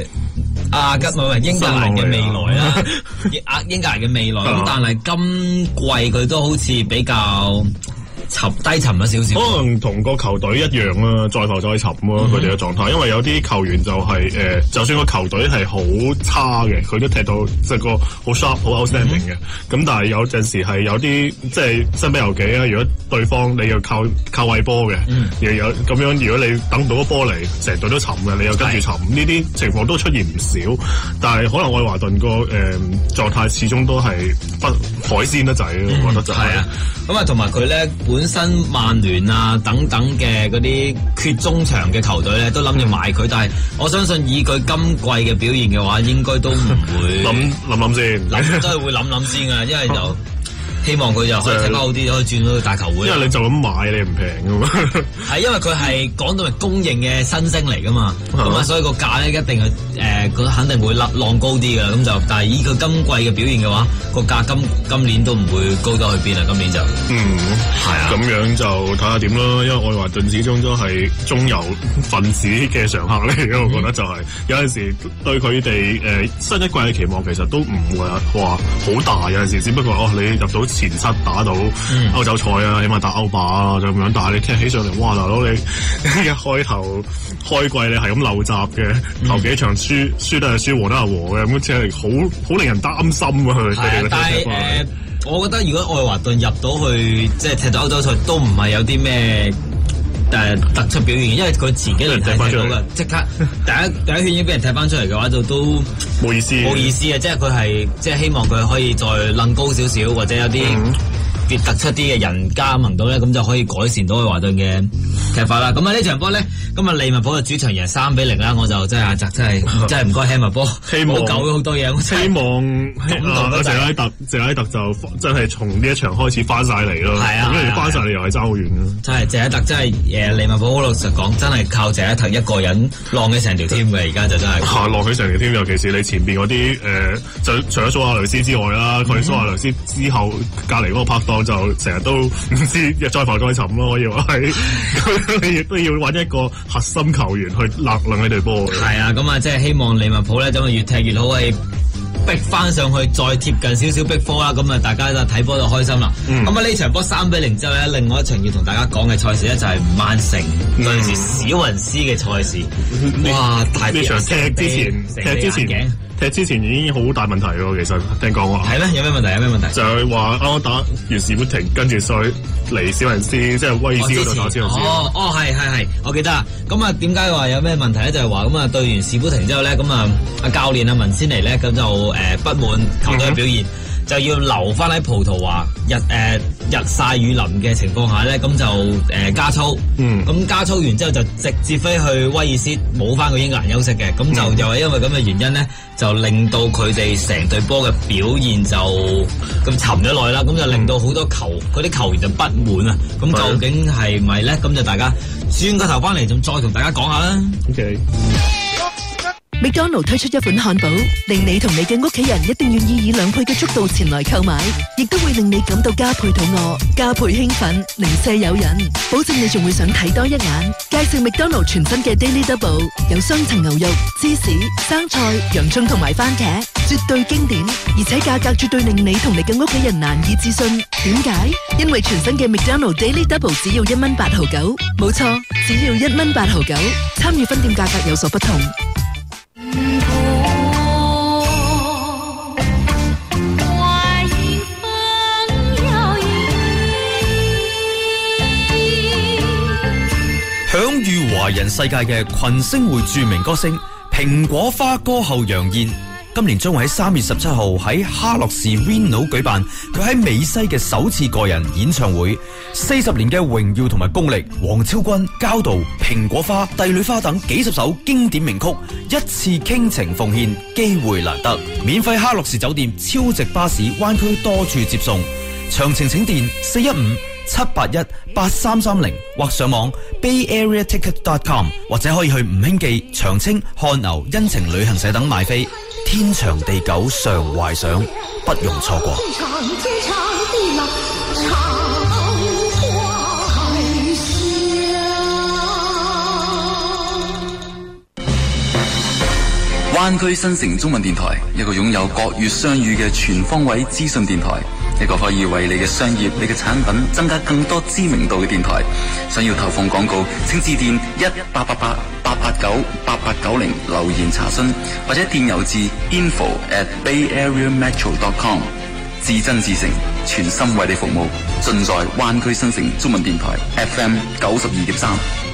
D: 英格蘭嘅未來啦，英格蘭嘅未來。咁但係今季佢都好似比較低沉咗少少，可能同個球隊一樣啦，再浮再沉咯，佢哋嘅狀態。因為有啲球員就係就算個球隊係好差嘅，佢都踢到即係個好 sharp、好 outstanding 嘅。咁但係有陣時係有啲即係身不由己啊。如果對方你要靠餵波嘅，又有咁樣，如果你等到個波嚟，成隊都沉嘅，你又跟住沉，呢啲情況都出現唔少。但係可能愛華頓個狀態始終都係海鮮得滯咯，我覺得就係啊。咁啊，同埋佢咧本身曼聯啊等等嘅嗰啲缺中場嘅球隊咧，都諗住買佢，但係我相信以佢今季嘅表現嘅話，應該都唔會諗先，都係會諗先啊，因為就希望佢就可以踢得好啲，可以轉到大球會。因為你就咁買，你唔平噶嘛。係因為佢係講到係公認嘅新星嚟噶嘛，咁啊，所以個價咧一定係佢肯定會浪高啲噶啦。咁就但係以佢今季嘅表現嘅話，個價今年都唔會高得去邊啊。今年就係啊，咁樣就睇下點咯。因為愛華頓始終都係中游分子嘅常客嚟嘅，我覺得就係有陣時對佢哋新一季嘅期望其實都唔會話好大。有陣時只不過你入到前7打到歐洲賽啊，起碼打歐霸啊，就咁樣。但係你踢起上嚟，哇！大佬你一開季你係咁漏閘嘅，頭幾場輸得係輸，和得係和嘅，咁即係好令人擔心啊！佢哋嘅踢法。我覺得如果愛華頓入到去即係踢到歐洲賽，都唔係有啲咩突出表現，因為佢前幾年踢到嘅，即刻第一圈已經俾人踢翻出嚟嘅話，就都冇意思嘅。即係佢係即係希望佢可以再掕高少少，或者有啲別突出啲嘅人加盟到咧，咁就可以改善到愛華頓嘅踢法啦。咁啊呢場波咧，今日利物浦嘅主場贏3-0啦，我就真係阿澤真係唔該希望波，冇救咗好多嘢。希望謝拉特就真係從呢一場開始翻晒嚟咯。係啊，因為翻晒嚟又係爭好遠咯。真係謝拉特真係利物浦好老實講，真係靠謝拉特一個人浪起成條 team 嘅，而家就真係浪起成條 team，尤其是你前邊嗰啲就除咗蘇亞雷斯之外啦，佢蘇亞雷斯之後隔離嗰個拍檔就成日都唔知再浮再沉咯，可以話係佢亦都要揾一個核心球員去勒令呢隊波。係啊，咁啊，即係希望利物浦咧，咁啊越踢越好，係
B: 逼翻上去，再貼近少少逼科啦。咁啊，大家就睇波就開心啦。咁啊，呢場波3-0之後咧，另外一場要同大家講嘅賽事咧就係曼城對住史雲斯嘅賽事。哇！大
D: 呢場踢之前已經好大問題咯，其實聽講話。
B: 係咩？有咩問題？有咩問題？
D: 就係話啱啱打完士砵亭，跟住再嚟史雲斯，即係威爾斯嗰度打史雲斯。
B: 係，我記得啊。咁啊，點解話有咩問題咧？就係話咁啊，對完士砵亭之後咧，咁啊，阿教練文仙尼咧，咁就不滿球隊嘅表現。就要留翻喺葡萄牙日曬雨淋嘅情況下咧，咁就加操，咁加操完之後就直接飛去威爾斯冇翻個英格蘭休息嘅，咁就又係因為咁嘅原因咧，就令到佢哋成隊波嘅表現就咁沉咗落去啦，咁就令到好多嗰啲球員就不滿啊，咁究竟係咪咧？咁就大家轉個頭翻嚟，仲再同大家講下啦。
D: OK。
F: 麥當勞推出一款漢堡，令你同你嘅屋企人一定願意以2倍嘅速度前來購買，亦都會令你感到加倍肚餓、加倍興奮、零舍誘人，保證你仲會想睇多一眼。介紹麥當勞全新嘅 Daily Double， 有雙層牛肉、芝士、生菜、洋葱同埋番茄，絕對經典，而且價格絕對令你同你嘅屋企人難以置信。點解？因為全新嘅麥當勞 Daily Double 只要1蚊8毫9，冇錯，只要1蚊8毫9。參與分店價格有所不同。
C: 享譽華人世界嘅群星會著名歌星蘋果花歌后楊燕，今年將會喺3月17號喺哈洛士 Reno 舉辦佢喺美西嘅首次個人演唱會。40年嘅榮耀同埋功力，黃超君、郊道、蘋果花、帝女花等幾十首經典名曲，一次傾情奉獻，機會難得。免費哈洛士酒店超值巴士灣區多處接送，詳情請電415-781-8330或上網 bayareaticket.com， 或者可以去吳興記、長青、漢牛、恩情旅行社等買飛。天長地久常懷想，不容錯過。
K: 灣區新城中文電台，一個擁有國粵雙語嘅全方位資訊電台，一個可以為你嘅商業、你嘅產品增加更多知名度嘅電台。想要投放廣告，請致電1888-889-8890留言查詢，或者電郵至 info@bayareametro.com。至真至誠，全心為你服務，盡在灣區新城中文電台 FM 92.3。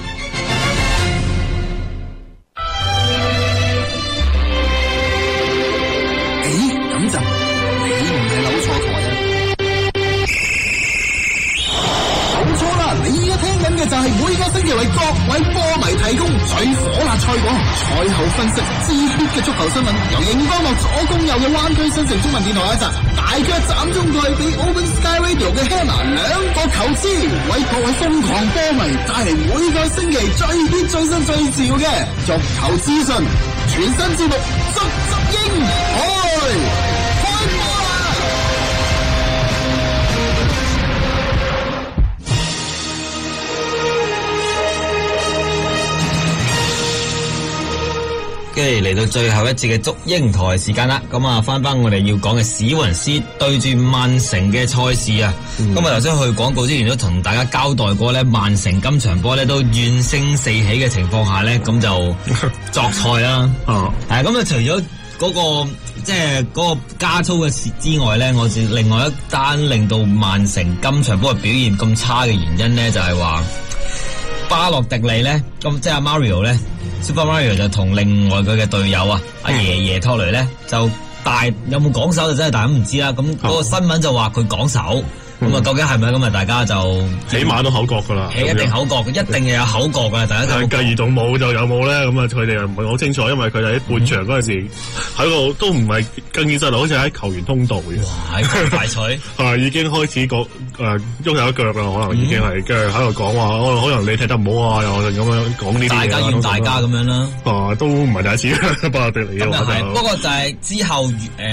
A: 就係每個星期為各位波迷提供最火辣賽果、賽後分析、熱血嘅足球新聞，由熒光幕左攻右嘅灣區新城中文電台一集，大腳斬中佢俾 Open Sky Radio 嘅 Hannah 2個球支，為各位瘋狂波迷帶嚟每個星期最 hit 最新最潮嘅足球資訊，全新節目足英開波啦！
B: 跟住嚟到最後一節嘅足英台時間啦，咁啊翻我哋要講嘅史雲斯對住曼城嘅賽事啊，咁啊頭先去廣告之前都同大家交代過咧，曼城今場波咧都怨聲四起嘅情況下咧，咁就作賽啦。係咁啊，除咗嗰個即係嗰個加操嘅事之外咧，我另外一單令到曼城今場波嘅表現咁差嘅原因咧，就係話巴洛迪利咧，咁即係阿 Mario 咧。Super Mario 就同另外佢嘅隊友啊，阿爺托雷咧就有冇講手就真係大家唔知啦。咁嗰個新聞就話佢講手，咁啊究竟係咪咁啊？大家就
D: 起碼都口角噶啦，
B: 一定口角，一定有口角噶。大家就
D: 繼而仲冇就有冇咧？咁啊，佢哋又唔係好清楚，因為佢哋喺半場嗰陣時喺度都唔係更衣室度，好似喺球員通道嘅。
B: 哇！咁快脆
D: 已經開始喐有一腳啦，可能已經係跟住喺度講話，可能你踢得唔好啊，又咁樣講呢啲嘢。
B: 大家怨大家咁樣啦。
D: 都唔係第一次巴洛迪利嘅話就。
B: 不過就係之後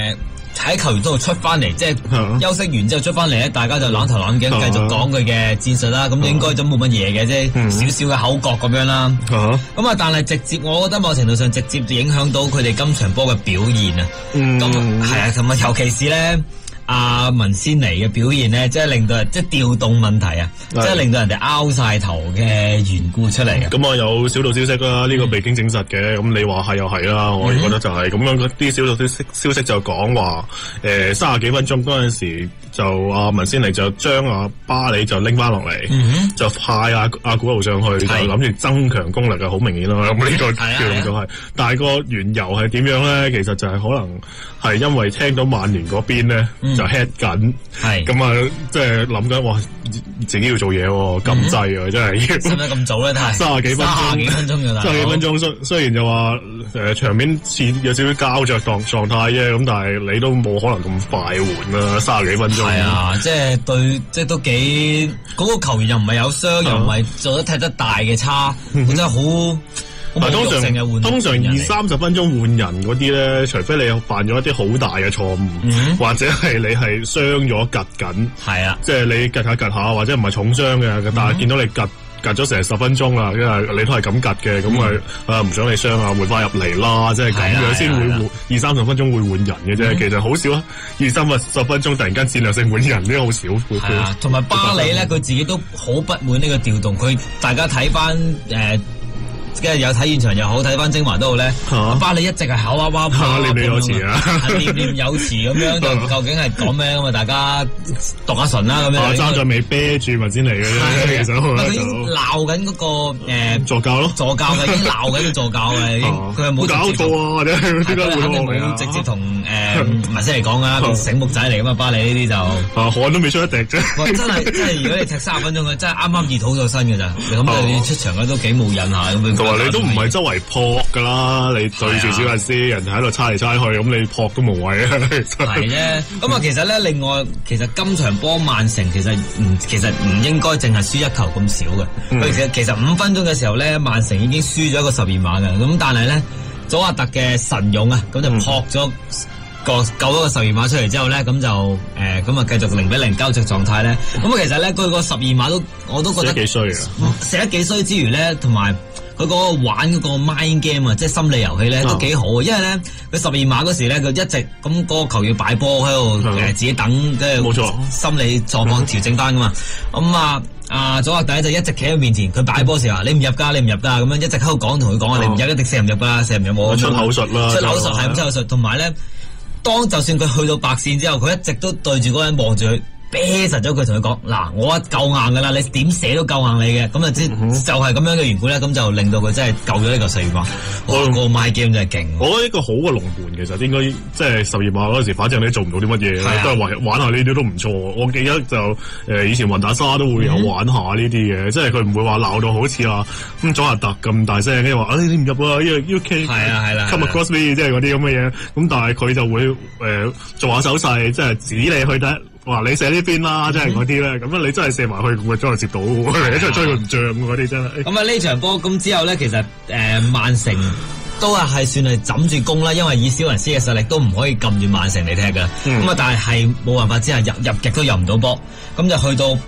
B: 喺球員度出翻嚟，即係休息完之後出翻嚟咧，大家就攬頭攬頸繼續講佢嘅戰術啦。咁應該都冇乜嘢嘅啫，少少嘅口角咁樣啦。咁啊，但係直接，我覺得某程度上直接影響到佢哋今場波嘅表現啊。咁係啊，咁啊，尤其是咧。阿文仙尼嘅表現咧，即係令到人即係調動問題啊，即係令到人哋拗晒頭嘅緣故出嚟嘅。
D: 咁啊有小道消息啦，呢個未經證實嘅，咁你話係又係啦，我覺得就係咁樣啲小道消息就講話，30幾分鐘嗰陣時就阿文仙尼就將阿巴里就拎翻落嚟，就派阿古路上去，就諗住增強功力啊，好明顯啦。咁呢個調動就係，但係個緣由係點樣咧？其實就係可能係因為聽到曼聯嗰邊咧。就 head 緊，咁啊，即係諗緊，哇！自己要做嘢喎，咁滯啊，真係。
B: 使唔使咁早咧？睇
D: 30幾分鐘
B: ，30幾分鐘㗎啦。
D: 30幾分鐘，雖然就話場面似有少少膠着狀態啫，咁但係你都冇可能咁快換啦，30幾分鐘。
B: 係啊，即係對，即係都幾嗰個球員又唔係有傷，又唔係做得踢得大嘅差，真係好。
D: 通常20-30分鐘換人嗰啲咧，除非你犯咗一啲好大嘅錯誤，或者係你係傷咗趌緊，
B: 係啊，
D: 即係你趌下，或者唔係重傷嘅，但係見到你趌咗成10分鐘啦，因為你都係咁趌嘅，咁咪唔想你傷啊，換翻入嚟啦，即係咁樣先會換20-30分鐘會換人嘅啫，其實好少啊，20-30分鐘突然間戰略性換人呢，好少。
B: 係啊，同埋巴里咧，佢自己都好不滿呢個調動，佢大家睇翻即係有睇現場又好，睇翻精華都好咧。巴里一直係口哇哇哇，
D: 念有詞啊，
B: 念有詞咁樣，究竟係講咩咁啊？大家讀下唇啦咁樣。
D: 爭在未啤住咪先嚟嘅啫，其實
B: 佢已經鬧緊嗰個
D: 助教咯，
B: 助教嘅已經鬧緊個助教嘅，已經佢係冇
D: 搞錯啊，或者點解會
B: 冇直接同文仙嚟講啊？醒目仔嚟噶嘛，巴里呢啲就
D: 汗都未出一滴啫。
B: 真係如果你踢30分鐘嘅，真係啱啱熱土咗身嘅咋。咁你出場咧都幾冇癮下咁樣。
D: 你都唔係周圍撲噶啦，你對住小亞斯，人哋喺度猜嚟猜去，咁你撲都無謂啊！
B: 係啫。咁啊，其實咧，另外，其實今場波曼城其實唔應該淨係輸一球咁少嘅。佢其實5分鐘嘅時候咧，曼城已經輸咗一個12碼嘅。咁但係咧，祖亞特嘅神勇啊，咁就撲咗救咗個12碼出嚟之後咧，咁就咁啊繼續0-0膠着狀態咧。咁啊，其實咧佢個12碼我都覺得
D: 幾衰啊！
B: 射得幾衰之餘咧，同埋。佢嗰個玩嗰個 mind game 啊，即係心理遊戲咧都幾好啊！因為咧佢12碼嗰時咧，佢一直咁嗰個球員擺波喺度自己等，即係冇錯心理狀況調整翻噶嘛。咁祖亞特就一直企喺面前，佢擺波時話：你唔入㗎，你唔入㗎，咁樣一直喺度講同佢講你唔入一定射唔入㗎，射唔入冇。
D: 出口術啦，
B: 出口術係咁出口術，同埋咧，就算佢去到白線之後，佢一直都對住嗰個人望住佢。啤實咗佢，同佢講：嗱，我夠硬噶啦，你點寫都夠硬你嘅。咁啊，就係咁樣嘅緣故咧，咁就令到佢真係救咗呢個12碼。個 my game 真係勁。
D: 我覺得呢個好嘅龍門其實應該即係12碼嗰時，反正你都做唔到啲乜嘢，都係玩下呢啲都唔錯。我記得就以前雲達沙都會有玩下呢啲嘅，即係佢唔會話鬧到好似話祖亞特咁大聲，跟住話你唔入啊，要 K
B: 係啦
D: come across me 即係嗰啲咁嘅嘢。咁但係佢就會做下手勢，即係指你去得。哇！你射呢邊啦，即係嗰啲咧，咁你真係射埋去，會將佢接到，真係追佢唔脹嗰啲真係。
B: 咁啊呢場波咁之後咧，其實曼城都係算係枕住攻啦，因為以小雲斯嘅實力都唔可以撳住曼城嚟踢㗎。咁啊，但係冇辦法之下入極都入唔到波，咁就去到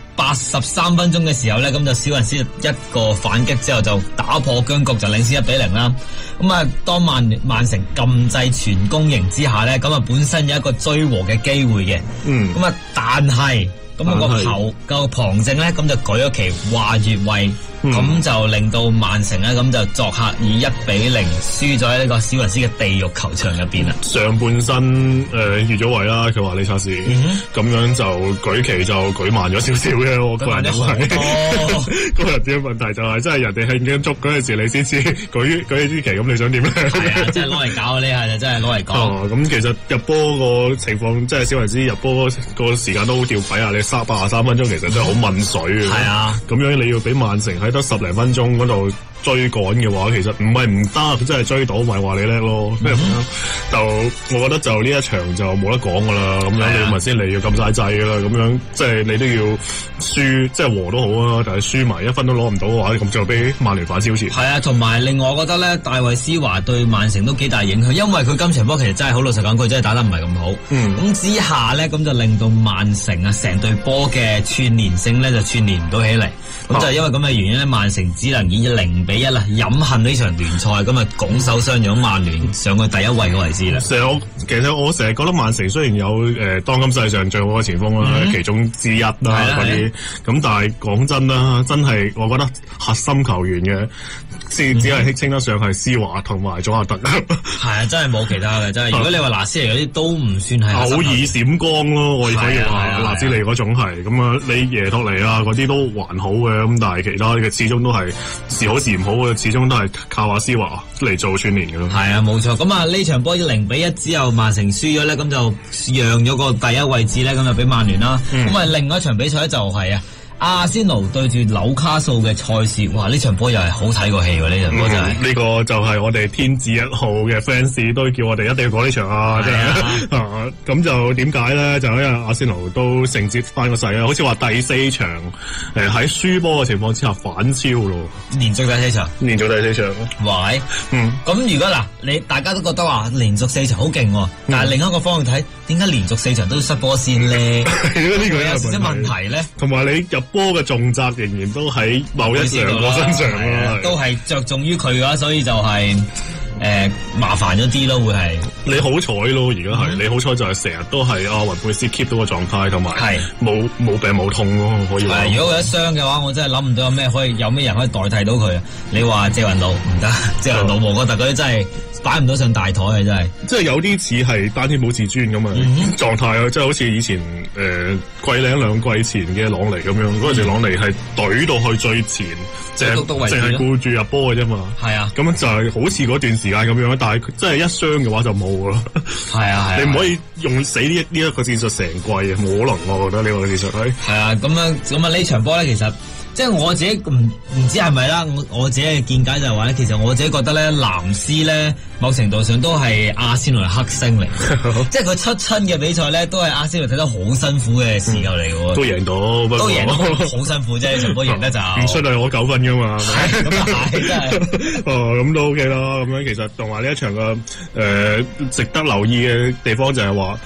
B: 83分鐘嘅時候咧，咁就小雲斯一個反擊之後就打破僵局，就領先1-0啦。咁啊，當曼城禁制全攻型之下咧，咁啊本身有一個追和嘅機會嘅。咁啊，但係咁個旁證咧，咁就舉咗旗話越位。咁就令到曼城咧，咁就作客以1-0輸咗喺呢個史雲斯嘅地獄球場入邊啦。
D: 上半身越咗位啦，佢話理查士咁樣就舉旗就舉慢咗少少嘅，我個人都係。嗰日啲問題就係，真係人哋慶緊足嗰陣時，你先至舉呢支旗，咁你想點咧？
B: 係啊，真係攞嚟搞呢下就真係攞嚟講。
D: 咁其實入波個情況，即係史雲斯入波個時間都好吊詭啊！你83分鐘其實真係好悶水嘅。
B: 係啊，
D: 咁樣你要俾曼城喺得10零分鐘嗰度追趕嘅話，其實唔係唔得，真係追到，咪話你叻咯。就我覺得就呢一場就冇得講噶啦，咁樣你咪先嚟要撳晒掣噶啦，咁樣即係你都要輸，即係和都好啊，但係輸埋1分都攞唔到嘅話，咁就俾曼聯反超前。
B: 係啊，同埋另外我覺得咧，戴維斯華對曼城都幾大影響，因為佢今場波其實真係好老實講，佢真係打得唔係咁好。咁之下咧，咁就令到曼城啊成隊波嘅串連性咧就串連唔到起嚟。咁就因為咁嘅原因咧，曼城只能以0-1啦，飲恨呢場聯賽，咁啊拱手相讓曼聯上去第一位嘅位置啦。
D: 其實我成日覺得曼城雖然有當今世上最好嘅前鋒啦，其中之一啦嗰啲，咁但係講真啦，真係我覺得核心球員嘅只係稱得上係施華同埋佐亞特。
B: 係啊，真係冇其他嘅，真係。如果你話拿斯尼嗰啲都唔算係
D: 偶爾閃光咯，我可以話拿斯尼嗰種係咁啊，你耶托尼啊嗰啲都還好嘅，咁但係其他嘅始終都係時好時唔好嘅，始終都係靠阿施華嚟做串聯嘅咯。係
B: 啊，冇錯。咁啊呢場波0-1之後，曼城輸咗咧，咁就讓咗個第一位置咧，咁就俾曼聯啦。咁啊另外一場比賽咧就係阿仙奴對住紐卡素嘅賽事，哇！呢場波又係好睇過戲喎，呢場波就係
D: 呢個就係我哋天字1號嘅 fans 都叫我哋一定要講呢場啊！真係咁就點解咧？就因為阿仙奴都承接翻個勢啊，好似話第4場喺輸波嘅情況之下反超咯，
B: 連續第4場，
D: 連續第4場。
B: 喂，咁如果嗱你大家都覺得話連續4場好勁喎，但係另一個方向睇，點解連續4場都失波先咧？呢個有少少問題咧。
D: 同埋你入波嘅重責仍然都喺某一兩個身上咯，
B: 都係着重於佢嘅話，所以就係麻煩咗啲咯，會係
D: 你好彩咯，而家係你好彩就係成日都係阿雲佩斯 keep 到個狀態，同埋冇病冇痛咯，可以話。
B: 如果佢一傷嘅話，我真係諗唔到有咩人可以代替到佢。你話謝雲路唔得，謝雲路摩哥特嗰啲真係擺唔到上大台啊！真係，
D: 即係有啲似係單天保至尊咁啊狀態啊！即係好似以前季零2季前嘅朗尼咁樣，嗰陣時朗尼係懟到去最前，淨係顧住入波嘅啫嘛。係啊，咁樣就係好似嗰段時間咁樣，但係真係一傷嘅話就冇咯。係啊，你唔可以用死呢一個戰術成季啊，冇可能我覺得呢個戰術係。係啊，咁啊呢場波咧，其實。即係我自己唔知係咪啦，我自己嘅見解就係話咧，其實我自己覺得咧，藍斯咧某程度上都係阿仙奴嘅黑星嚟，即係佢出親嘅比賽咧，都係阿仙奴睇得好辛苦嘅時候嚟嘅。都贏到，都贏到好辛苦啫，呢場波贏得就唔出嚟攞9分噶嘛。咁啊係真係， 咁都 OK 啦。咁樣其實同埋呢一場嘅值得留意嘅地方就係話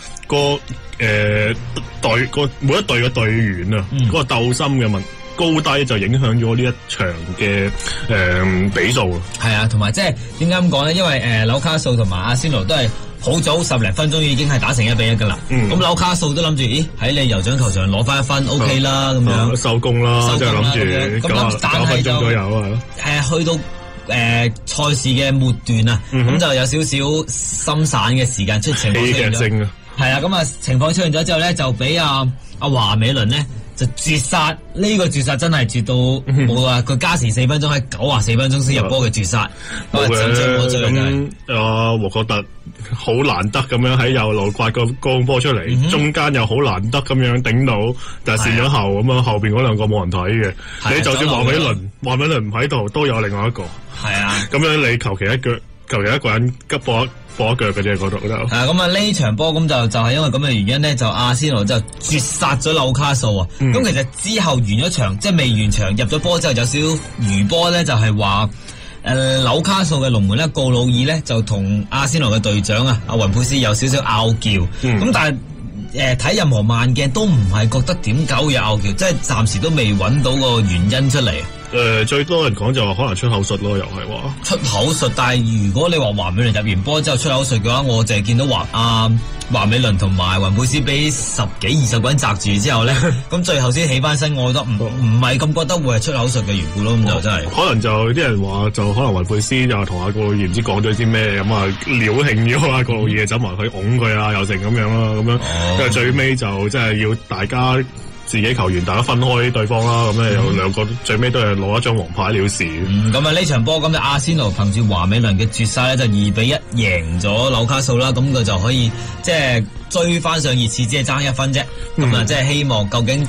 D: 每一隊嘅隊員啊，嗰個鬥心嘅問題。高低就影響咗呢一場嘅比數啊！係啊，同埋即係點解咁講咧？因為紐卡素同埋阿仙奴都係好早10零分鐘已經係打成1-1噶啦。咁紐卡素都諗住，喺你酋長球場攞翻1分 OK 啦，咁樣收工啦，即係諗住9分鐘左右啊。去到賽事嘅末段啊，咁就有少少心散嘅時間出情況出現咗。係啊，咁啊情況出現咗之後咧，就俾阿華美倫咧。就絕殺，呢個絕殺真係絕到冇啊！佢加時4分鐘喺94分鐘先入波嘅絕殺，咁沃克特好難得咁樣喺右路刮個光波出嚟，中間又好難得咁樣頂到，但係線咗後咁啊，後邊嗰兩個冇人睇嘅。你就算華美倫唔喺度，都有另外一個。係啊，咁樣你求其一個人急波一腳嘅啫，嗰度就咁啊！呢場波咁就係因為咁嘅原因咧，就阿仙奴就絕殺咗紐卡素啊！咁其實之後完咗場，即係未完場入咗波之後有少少餘波咧，就係話紐卡素嘅龍門咧，告魯爾咧就同阿仙奴嘅隊長啊阿雲佩斯有少少拗撬，咁但係睇任何慢鏡都唔係覺得點解會有拗撬，即係暫時都未揾到個原因出嚟。最多人講就話可能出口術咯，又係話出口術。但係如果你話華美倫入完波之後出口術嘅話，我淨係見到華美倫同埋雲佩斯俾10幾20個人擲住之後咧，咁最後先起翻身，我覺得唔係咁覺得會係出口術嘅緣故咯。咁就真係可能就啲人話就可能雲佩斯就同阿告魯爾唔知講咗啲咩咁啊，撩興咗阿告魯爾走埋去擁佢啊，又成咁樣啦，咁樣跟住最尾就真係要大家。自己球員大家分開對方啦，咁咧有兩個最尾都係攞一張黃牌了事。咁啊呢場波咁就阿仙奴憑住華美倫嘅絕殺咧，就2-1贏咗紐卡素啦，咁佢就可以即係追翻上熱刺，只係爭1分啫。咁啊即係希望究竟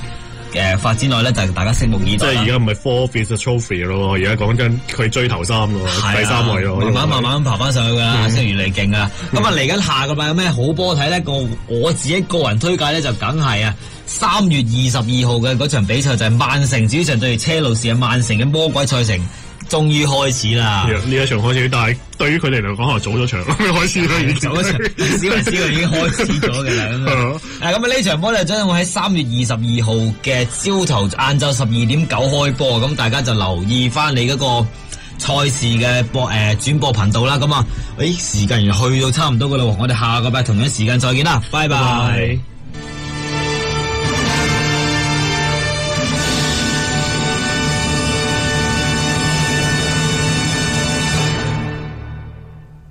B: 發展內咧，就大家拭目以待。
D: 即係而家唔係 fourth is a trophy 咯，而家講緊佢追頭3咯，第3位咯，
B: 慢慢爬翻上去㗎啦，星越嚟勁啊！咁啊嚟緊下個禮拜有咩好波睇咧？我自己個人推介咧就梗係啊3月22號嘅嗰場比賽就係曼城主場對車路士啊，曼城嘅魔鬼賽程。終於開始啦！
D: 呢一場開始，但係對於佢哋嚟講，可能早咗場開始啦，已經
B: 早咗場，小雲已經開始咗嘅啦。咁啊呢場波咧將會喺3月22號嘅朝頭晏晝12.9開波，咁大家就留意翻你嗰個賽事嘅轉播頻道啦。咁啊，時間原來去到差唔多噶啦，我哋下個禮拜同樣時間再見啦，拜拜。